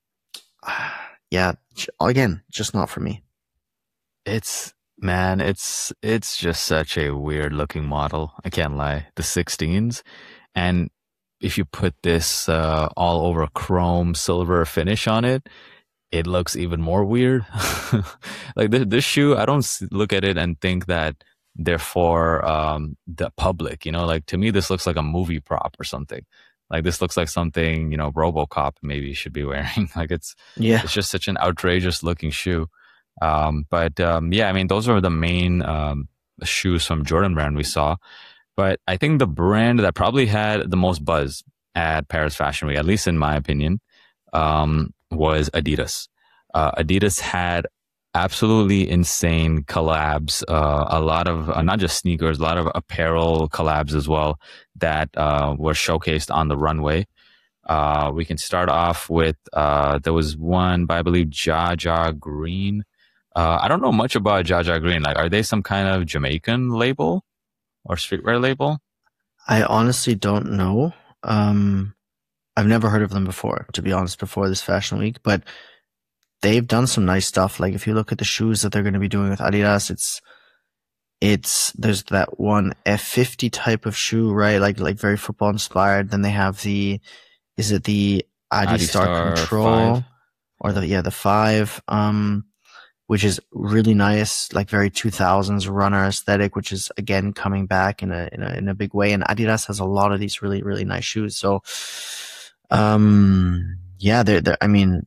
Yeah, j- again, just not for me. It's man, it's it's just such a weird looking model. I can't lie. The sixteens, and if you put this uh, all over a chrome silver finish on it, it looks even more weird. Like this, this shoe, I don't s- look at it and think that they're for um, the public. You know, like to me, this looks like a movie prop or something. Like this looks like something, you know, RoboCop maybe should be wearing. Like it's Yeah. it's just such an outrageous looking shoe. Um, but um, yeah, I mean, those are the main um, shoes from Jordan brand we saw. But I think the brand that probably had the most buzz at Paris Fashion Week, at least in my opinion, um, was Adidas. Uh, Adidas had absolutely insane collabs, uh, a lot of uh, not just sneakers, a lot of apparel collabs as well that uh, were showcased on the runway. Uh, we can start off with uh, there was one by I believe Jaja Green. Uh, I don't know much about Jaja Green. Like, are they some kind of Jamaican label or streetwear label? I honestly don't know. Um, I've never heard of them before, to be honest, before this fashion week, but they've done some nice stuff. Like if you look at the shoes that they're going to be doing with Adidas, it's, it's, there's that one F fifty type of shoe, right? Like, like very football inspired. Then they have the, is it the Adi Star Adistar Control five. or the, yeah, the five, um, which is really nice, like very two thousands runner aesthetic, which is again coming back in a, in a, in a big way. And Adidas has a lot of these really, really nice shoes. So Um, yeah, they're, they're, I mean,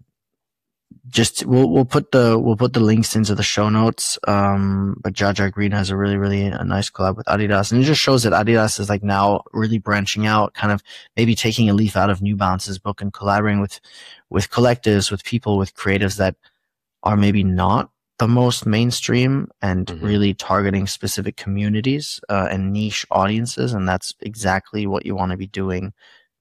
just we'll we'll put the we'll put the links into the show notes. Um, but Jar Jar Green has a really really a nice collab with Adidas, and it just shows that Adidas is like now really branching out, kind of maybe taking a leaf out of New Balance's book and collaborating with with collectives, with people, with creatives that are maybe not the most mainstream, and Mm-hmm. really targeting specific communities uh, and niche audiences, and that's exactly what you want to be doing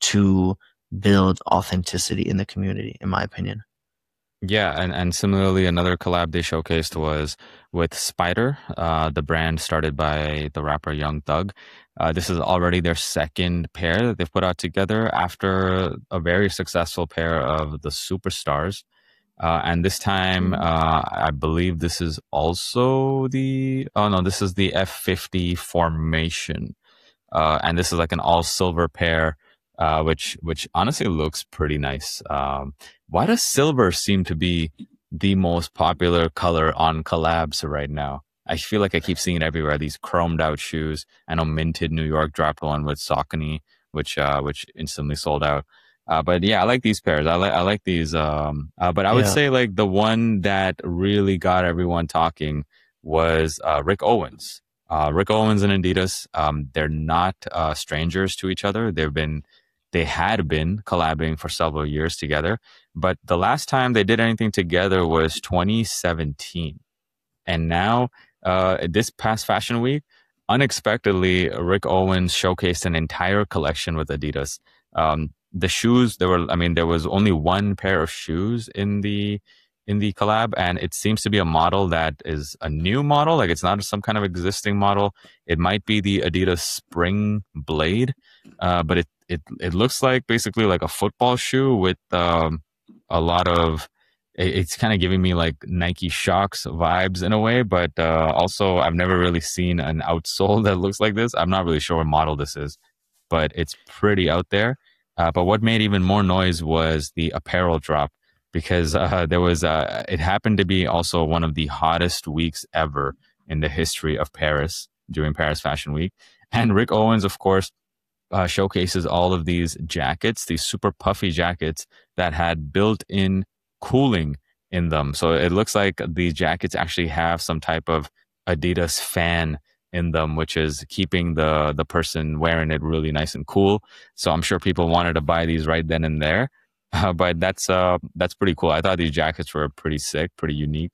to build authenticity in the community, in my opinion. Yeah, and, and similarly, another collab they showcased was with Spider, uh, the brand started by the rapper Young Thug. Uh, this is already their second pair that they've put out together after a very successful pair of the Superstars. Uh, and this time, uh, I believe this is also the, oh no, this is the F fifty formation. Uh, and this is like an all silver pair, uh, which which honestly looks pretty nice. Um, why does silver seem to be the most popular color on collabs right now? I feel like I keep seeing it everywhere. These chromed out shoes. I know Minted New York dropped one with Saucony, which uh, which instantly sold out. Uh, but yeah, I like these pairs. I like I like these. Um, uh, but I would Yeah. say like the one that really got everyone talking was uh, Rick Owens. Uh, Rick Owens and Adidas, um, they're not uh, strangers to each other. They've been, they had been collabing for several years together, but the last time they did anything together was twenty seventeen. And now, uh, this past Fashion Week, unexpectedly, Rick Owens showcased an entire collection with Adidas. Um, the shoes, there were, I mean, there was only one pair of shoes in the in the collab, and it seems to be a model that is a new model. Like it's not some kind of existing model. It might be the Adidas Spring Blade, uh, but it it it looks like basically like a football shoe with um, a lot of it's kind of giving me like Nike Shox vibes in a way, but uh, also I've never really seen an outsole that looks like this. I'm not really sure what model this is, but it's pretty out there. Uh, but what made even more noise was the apparel drop because uh, there was uh, it happened to be also one of the hottest weeks ever in the history of Paris during Paris Fashion Week, and Rick Owens, of course, uh, showcases all of these jackets, these super puffy jackets that had built-in cooling in them. So it looks like these jackets actually have some type of Adidas fan in them, which is keeping the the person wearing it really nice and cool. So I'm sure people wanted to buy these right then and there. Uh, but that's uh that's pretty cool. I thought these jackets were pretty sick, pretty unique.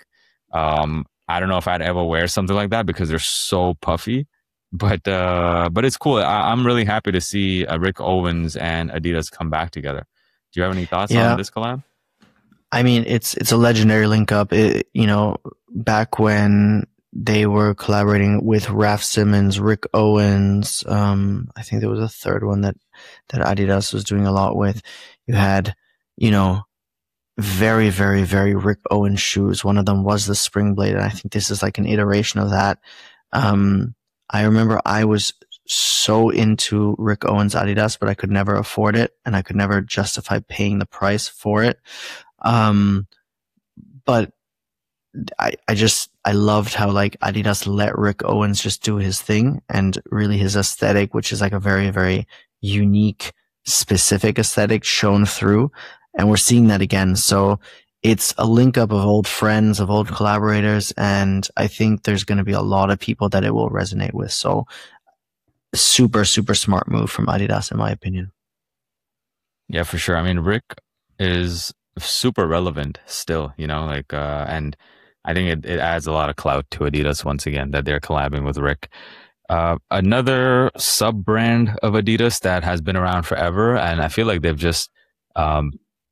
Um, I don't know if I'd ever wear something like that because they're so puffy. But uh, but it's cool. I, I'm really happy to see uh, Rick Owens and Adidas come back together. Do you have any thoughts Yeah. on this collab? I mean, it's it's a legendary link up. It, you know, back when they were collaborating with Raf Simons, Rick Owens, um, I think there was a third one that that Adidas was doing a lot with. You had, you know, very, very, very Rick Owens shoes. One of them was the Spring Blade, and I think this is like an iteration of that. Um, I remember I was so into Rick Owens Adidas, but I could never afford it, and I could never justify paying the price for it. Um, but I, I just, I loved how like Adidas let Rick Owens just do his thing, and really his aesthetic, which is like a very, very unique, specific aesthetic shown through. And we're seeing that again. So it's a link up of old friends, of old collaborators. And I think there's going to be a lot of people that it will resonate with. So super, super smart move from Adidas, in my opinion. Yeah, for sure. I mean, Rick is super relevant still, you know, like, uh, and I think it, it adds a lot of clout to Adidas once again that they're collabing with Rick. Uh, another sub brand of Adidas that has been around forever, and I feel like they've just um,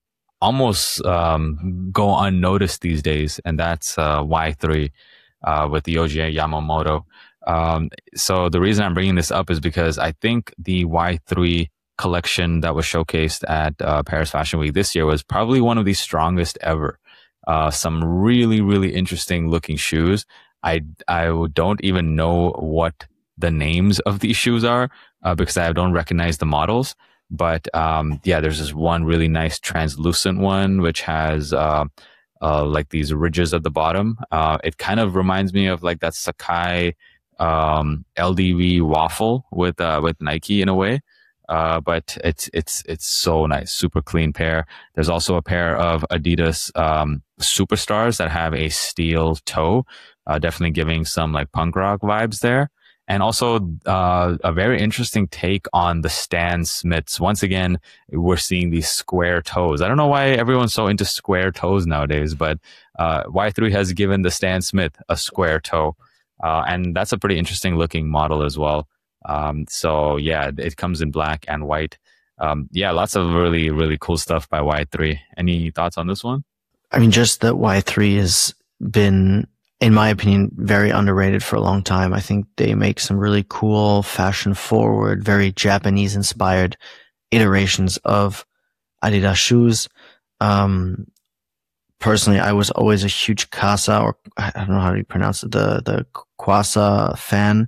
almost um, go unnoticed these days, and that's uh, Y three uh, with Yohji Yamamoto. Um, so the reason I'm bringing this up is because I think the Y three collection that was showcased at uh, Paris Fashion Week this year was probably one of the strongest ever. Uh, some really, really interesting looking shoes. I, I don't even know what the names of these shoes are uh, because I don't recognize the models. But um, yeah, there's this one really nice translucent one which has uh, uh, like these ridges at the bottom. Uh, it kind of reminds me of like that Sakai um, L D V waffle with uh, with Nike in a way. Uh, but it's it's it's so nice, super clean pair. There's also a pair of Adidas um, Superstars that have a steel toe, uh, definitely giving some like punk rock vibes there. And also uh, a very interesting take on the Stan Smiths. Once again, we're seeing these square toes. I don't know why everyone's so into square toes nowadays, but uh, Y three has given the Stan Smith a square toe. Uh, and that's a pretty interesting looking model as well. Um, so yeah, it comes in black and white. Um, yeah, lots of really, really cool stuff by Y three. Any thoughts on this one? I mean, just that Y three has been, in my opinion, very underrated for a long time. I think they make some really cool, fashion forward, very Japanese inspired iterations of Adidas shoes. Um, personally, I was always a huge Kasa, or I don't know how to pronounce it, the, the Kwasa fan.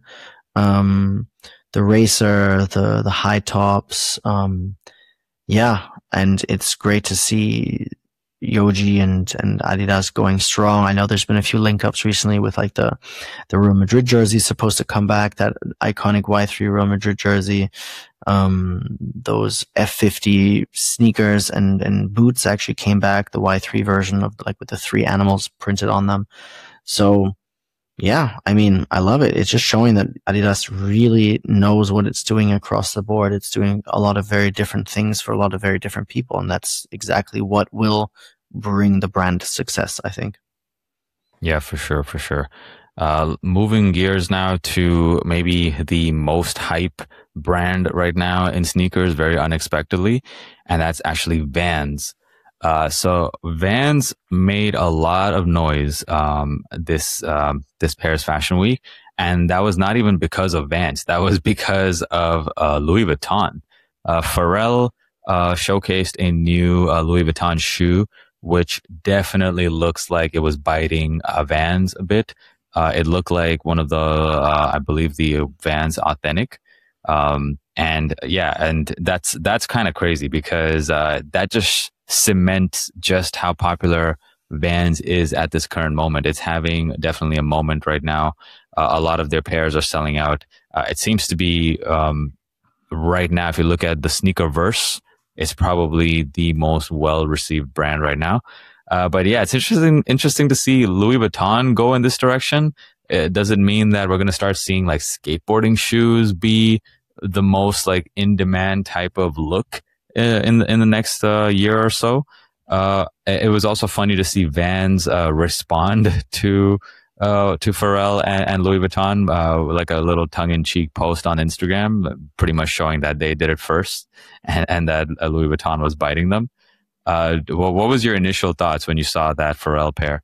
Um, the racer, the, the high tops. Um, yeah. And it's great to see Yohji and, and Adidas going strong. I know there's been a few link ups recently with like the, the Real Madrid jersey supposed to come back, that iconic Y three Real Madrid jersey. Um, those F fifty sneakers and, and boots actually came back, the Y three version of like with the three animals printed on them. So yeah, I mean, I love it. It's just showing that Adidas really knows what it's doing across the board. It's doing a lot of very different things for a lot of very different people. And that's exactly what will bring the brand success, I think. Yeah, for sure, for sure. Uh, moving gears now to maybe the most hype brand right now in sneakers, very unexpectedly, and that's actually Vans. Uh, so Vans made a lot of noise um, this um, this Paris Fashion Week, and that was not even because of Vans. That was because of uh, Louis Vuitton. Uh, Pharrell uh, showcased a new uh, Louis Vuitton shoe, which definitely looks like it was biting uh, Vans a bit. Uh, it looked like one of the, uh, I believe, the Vans Authentic. Um, and yeah, and that's that's kind of crazy because uh, that just cements just how popular Vans is at this current moment. It's having definitely a moment right now. Uh, a lot of their pairs are selling out. Uh, it seems to be um, right now, if you look at the sneakerverse, it's probably the most well-received brand right now. Uh, but yeah, it's interesting, interesting to see Louis Vuitton go in this direction. It doesn't mean that we're going to start seeing like skateboarding shoes be the most like in-demand type of look uh, in the, in the next uh, year or so. Uh, it was also funny to see Vans uh, respond to uh, to Pharrell and, and Louis Vuitton, uh, like a little tongue-in-cheek post on Instagram, pretty much showing that they did it first and, and that uh, Louis Vuitton was biting them. Uh, what, what was your initial thoughts when you saw that Pharrell pair?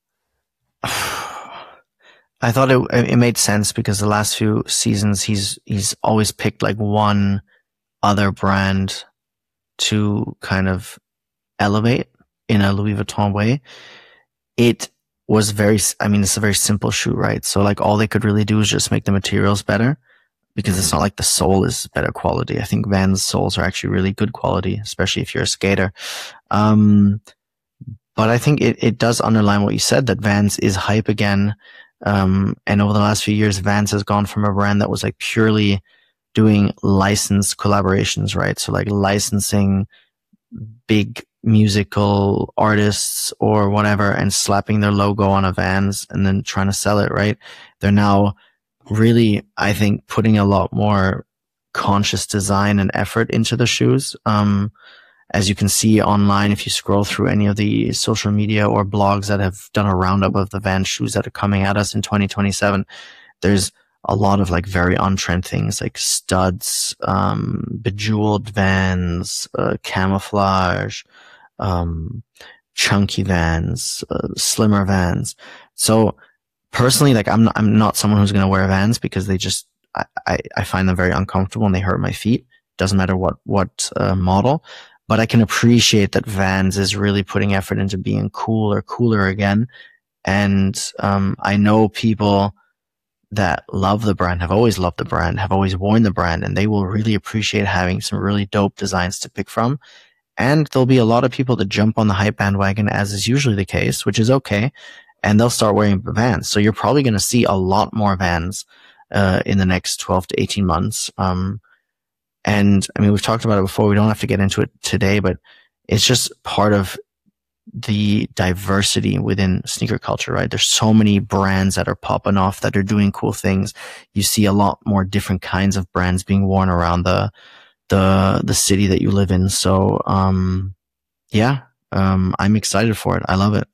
I thought it it made sense because the last few seasons he's he's always picked like one other brand to kind of elevate in a Louis Vuitton way. It was very, I mean, it's a very simple shoe, right? So like all they could really do is just make the materials better because it's not like the sole is better quality. I think Vans soles are actually really good quality, especially if you're a skater. Um, but I think it, it does underline what you said, that Vans is hype again. Um, and over the last few years, Vans has gone from a brand that was like purely doing licensed collaborations, right? So like licensing big musical artists or whatever and slapping their logo on a Vans and then trying to sell it, right? They're now really, I think, putting a lot more conscious design and effort into the shoes. Um, as you can see online, if you scroll through any of the social media or blogs that have done a roundup of the Vans shoes that are coming at us in twenty twenty-seven, there's a lot of like very on-trend things like studs, um, bejeweled Vans, uh, camouflage, um, chunky Vans, uh, slimmer Vans. So personally, like I'm not, I'm not someone who's going to wear Vans because they just, I, I, I find them very uncomfortable and they hurt my feet. Doesn't matter what, what, uh, model, but I can appreciate that Vans is really putting effort into being cool or cooler again. And, um, I know people that love the brand, have always loved the brand, have always worn the brand, and they will really appreciate having some really dope designs to pick from. And there'll be a lot of people that jump on the hype bandwagon, as is usually the case, which is okay, and they'll start wearing Vans. So you're probably going to see a lot more Vans uh, in the next twelve to eighteen months. Um, And I mean, we've talked about it before. We don't have to get into it today, but it's just part of the diversity within sneaker culture, right? There's so many brands that are popping off that are doing cool things. You see a lot more different kinds of brands being worn around the the the city that you live in. So um yeah, um I'm excited for it. I love it.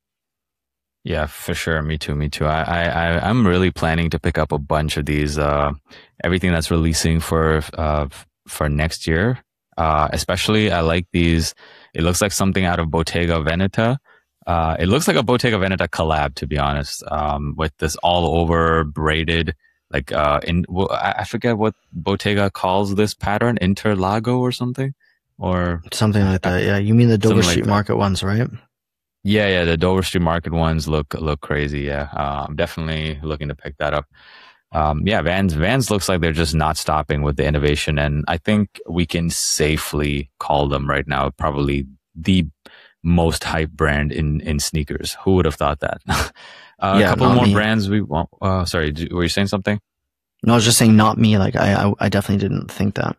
Yeah, for sure. Me too. Me too. I, I, I- I'm really planning to pick up a bunch of these, uh, everything that's releasing for, uh, for next year. Uh, especially I like these. It looks like something out of Bottega Veneta. Uh, it looks like a Bottega Veneta collab, to be honest, um, with this all over braided, like, uh, in, well, I I forget what Bottega calls this pattern, Interlago or something, or Something like that. Yeah. You mean the Dover something like Street that. Market ones, right? Yeah, yeah, the Dover Street Market ones look look crazy. Yeah, uh, I'm definitely looking to pick that up. Um, yeah, Vans Vans looks like they're just not stopping with the innovation, and I think we can safely call them right now probably the most hype brand in in sneakers. Who would have thought that? uh, a Yeah, couple not more me. brands we want. Uh, sorry, d- were you saying something? No, I was just saying not me. Like I I, I definitely didn't think that.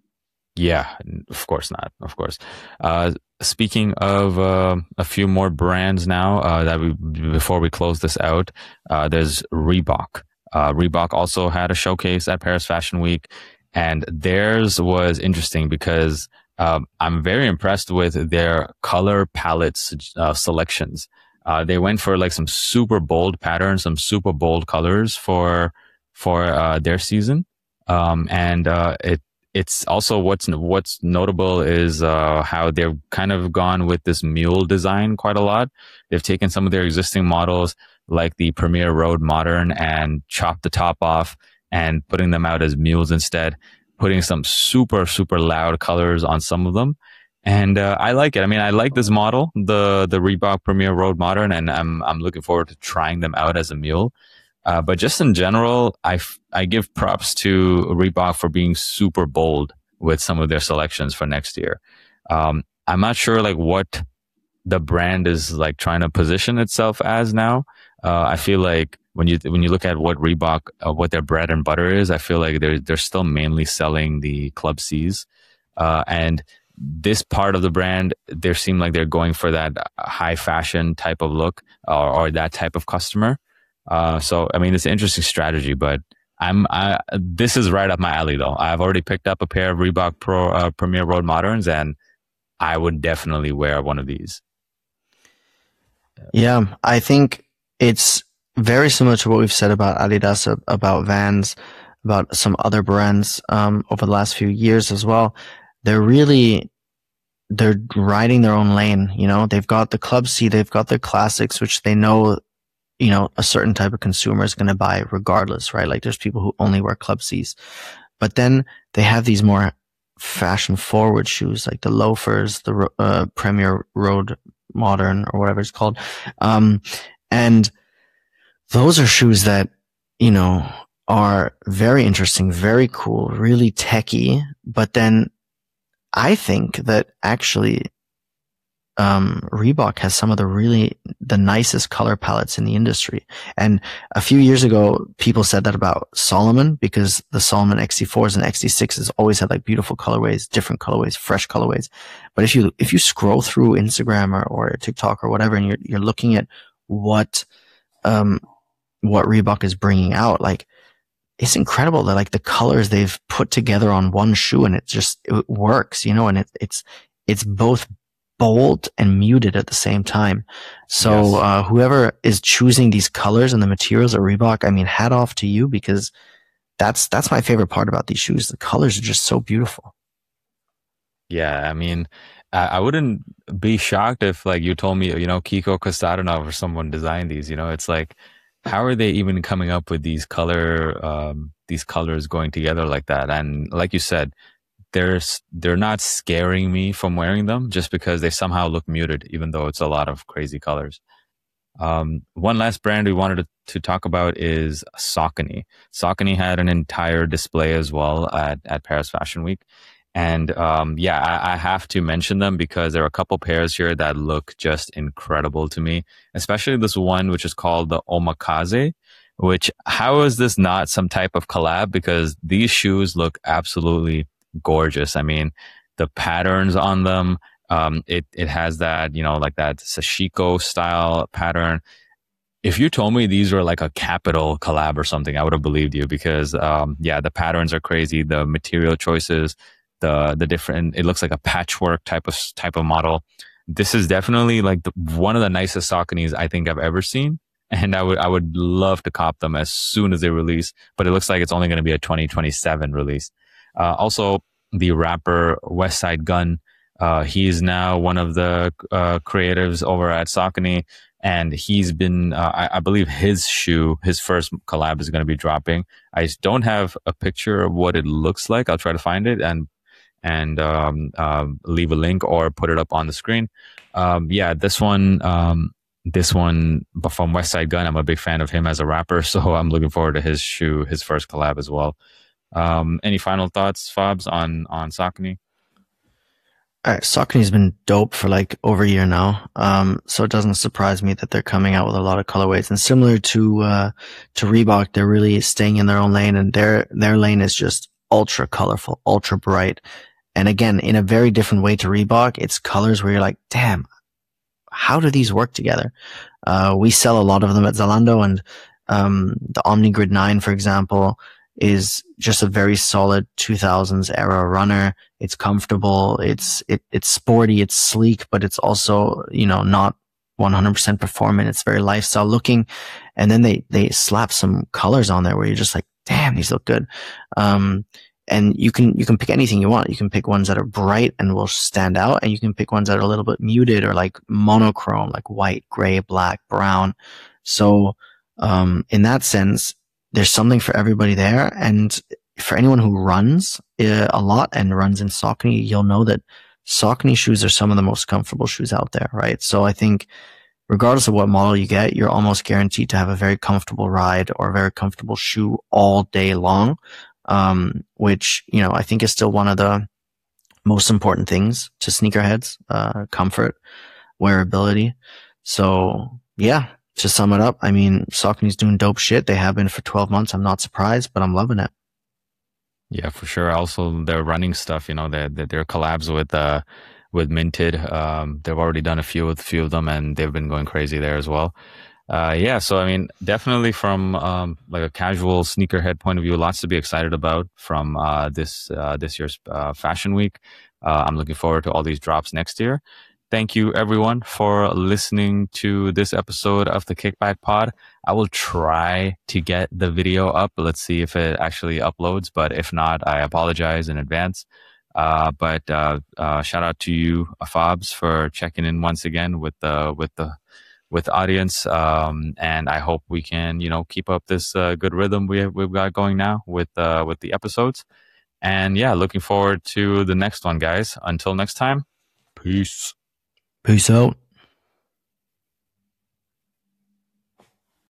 Yeah, of course not. Of course. Uh, speaking of uh, a few more brands now uh, that we before we close this out, uh, there's Reebok. Uh, Reebok also had a showcase at Paris Fashion Week, and theirs was interesting because um, I'm very impressed with their color palettes uh, selections. Uh, they went for like some super bold patterns, some super bold colors for for uh, their season, um, and uh, it it's also what's what's notable is uh, how they've kind of gone with this mule design quite a lot. They've taken some of their existing models, like the Premier Road Modern, and chopped the top off and putting them out as mules instead, putting some super super loud colors on some of them. And uh, I like it. I mean, I like this model, the the Reebok Premier Road Modern, and I'm I'm looking forward to trying them out as a mule. Uh, but just in general, I, f- I give props to Reebok for being super bold with some of their selections for next year. Um, I'm not sure like what the brand is like trying to position itself as now. Uh, I feel like when you when you look at what Reebok, uh, what their bread and butter is, I feel like they're they're still mainly selling the Club C's, uh, and this part of the brand, they seem like they're going for that high fashion type of look, or, or that type of customer. Uh, so I mean, it's an interesting strategy, but I'm I this is right up my alley though. I've already picked up a pair of Reebok Pro uh, Premier Road Moderns, and I would definitely wear one of these. Yeah, I think it's very similar to what we've said about Adidas, a- about Vans, about some other brands um, over the last few years as well. They're really they're riding their own lane. You know, they've got the Club C, they've got their classics, which they know you know a certain type of consumer is going to buy regardless, right? Like there's people who only wear Club C's, but then they have these more fashion forward shoes like the loafers, the uh, Premier Road Modern or whatever it's called. Um, and those are shoes that, you know, are very interesting, very cool, really techy. But then I think that actually, um, Reebok has some of the really, the nicest color palettes in the industry. And a few years ago, people said that about Solomon because the Solomon X T fours and X T sixes always had like beautiful colorways, different colorways, fresh colorways. But if you, if you scroll through Instagram or, or TikTok or whatever, and you're, you're looking at what, um, what Reebok is bringing out, like, it's incredible that like the colors they've put together on one shoe and it just, it works, you know, and it, it's, it's both bold and muted at the same time. So, Yes. uh, whoever is choosing these colors and the materials at Reebok, I mean, hat off to you because that's, that's my favorite part about these shoes. The colors are just so beautiful. Yeah, I mean, I, I wouldn't be shocked if like you told me, you know, Kiko Kostarinov or someone designed these. You know, it's like, how are they even coming up with these color, um, these colors going together like that? And like you said, there's they're not scaring me from wearing them just because they somehow look muted, even though it's a lot of crazy colors. Um, one last brand we wanted to, to talk about is Saucony. Saucony had an entire display as well at, at Paris Fashion Week. And um, yeah, I, I have to mention them because there are a couple pairs here that look just incredible to me, especially this one, which is called the Omakaze, which how is this not some type of collab? Because these shoes look absolutely gorgeous. I mean, the patterns on them, um, it, it has that, you know, like that sashiko style pattern. If you told me these were like a Capital collab or something, I would have believed you because, um, yeah, the patterns are crazy. The material choices, the, the different, it looks like a patchwork type of, type of model. This is definitely like the, one of the nicest Sauconys I think I've ever seen. And I would, I would love to cop them as soon as they release, but it looks like it's only going to be a twenty twenty-seven release. Uh, also the rapper Westside Gunn, uh, he's now one of the, uh, creatives over at Saucony. And he's been, uh, I, I believe his shoe, his first collab is going to be dropping. I don't have a picture of what it looks like. I'll try to find it and, and, um, um, leave a link or put it up on the screen. Um, yeah, this one, um, this one but from Westside Gunn, I'm a big fan of him as a rapper. So I'm looking forward to his shoe, his first collab as well. Um, any final thoughts, Fabs, on, on Saucony? All right, Saucony's been dope for like over a year now. Um, so it doesn't surprise me that they're coming out with a lot of colorways. And similar to, uh, to Reebok, they're really staying in their own lane, and their, their lane is just ultra colorful, ultra bright. And again, in a very different way to Reebok, it's colors where you're like, damn, how do these work together? Uh, we sell a lot of them at Zalando, and, um, the Omnigrid nine, for example, is just a very solid two thousands era runner. It's comfortable. It's, it, it's sporty. It's sleek, but it's also, you know, not one hundred percent performant. It's very lifestyle looking. And then they, they slap some colors on there where you're just like, damn, these look good. Um, and you can, you can pick anything you want. You can pick ones that are bright and will stand out, and you can pick ones that are a little bit muted or like monochrome, like white, gray, black, brown. So, um, in that sense, there's something for everybody there. And for anyone who runs uh, a lot and runs in Saucony, you'll know that Saucony shoes are some of the most comfortable shoes out there, right? So I think regardless of what model you get, you're almost guaranteed to have a very comfortable ride or a very comfortable shoe all day long. Um, which, you know, I think is still one of the most important things to sneakerheads, uh, comfort, wearability. So yeah, to sum it up, I mean, Saucony's doing dope shit. They have been for twelve months. I'm not surprised, but I'm loving it. Yeah, for sure. Also, their running stuff, you know, their their collabs with uh with Minted. Um, they've already done a few with a few of them, and they've been going crazy there as well. Uh, yeah, so I mean, definitely from um like a casual sneakerhead point of view, lots to be excited about from uh this uh this year's uh, Fashion Week. Uh, I'm looking forward to all these drops next year. Thank you, everyone, for listening to this episode of the Kickback Pod. I will try to get the video up. Let's see if it actually uploads. But if not, I apologize in advance. Uh, but uh, uh, shout out to you, Fabs, for checking in once again with the with the with the audience. Um, and I hope we can, you know, keep up this uh, good rhythm we have, we've got going now with uh, with the episodes. And yeah, looking forward to the next one, guys. Until next time, peace. Peace out.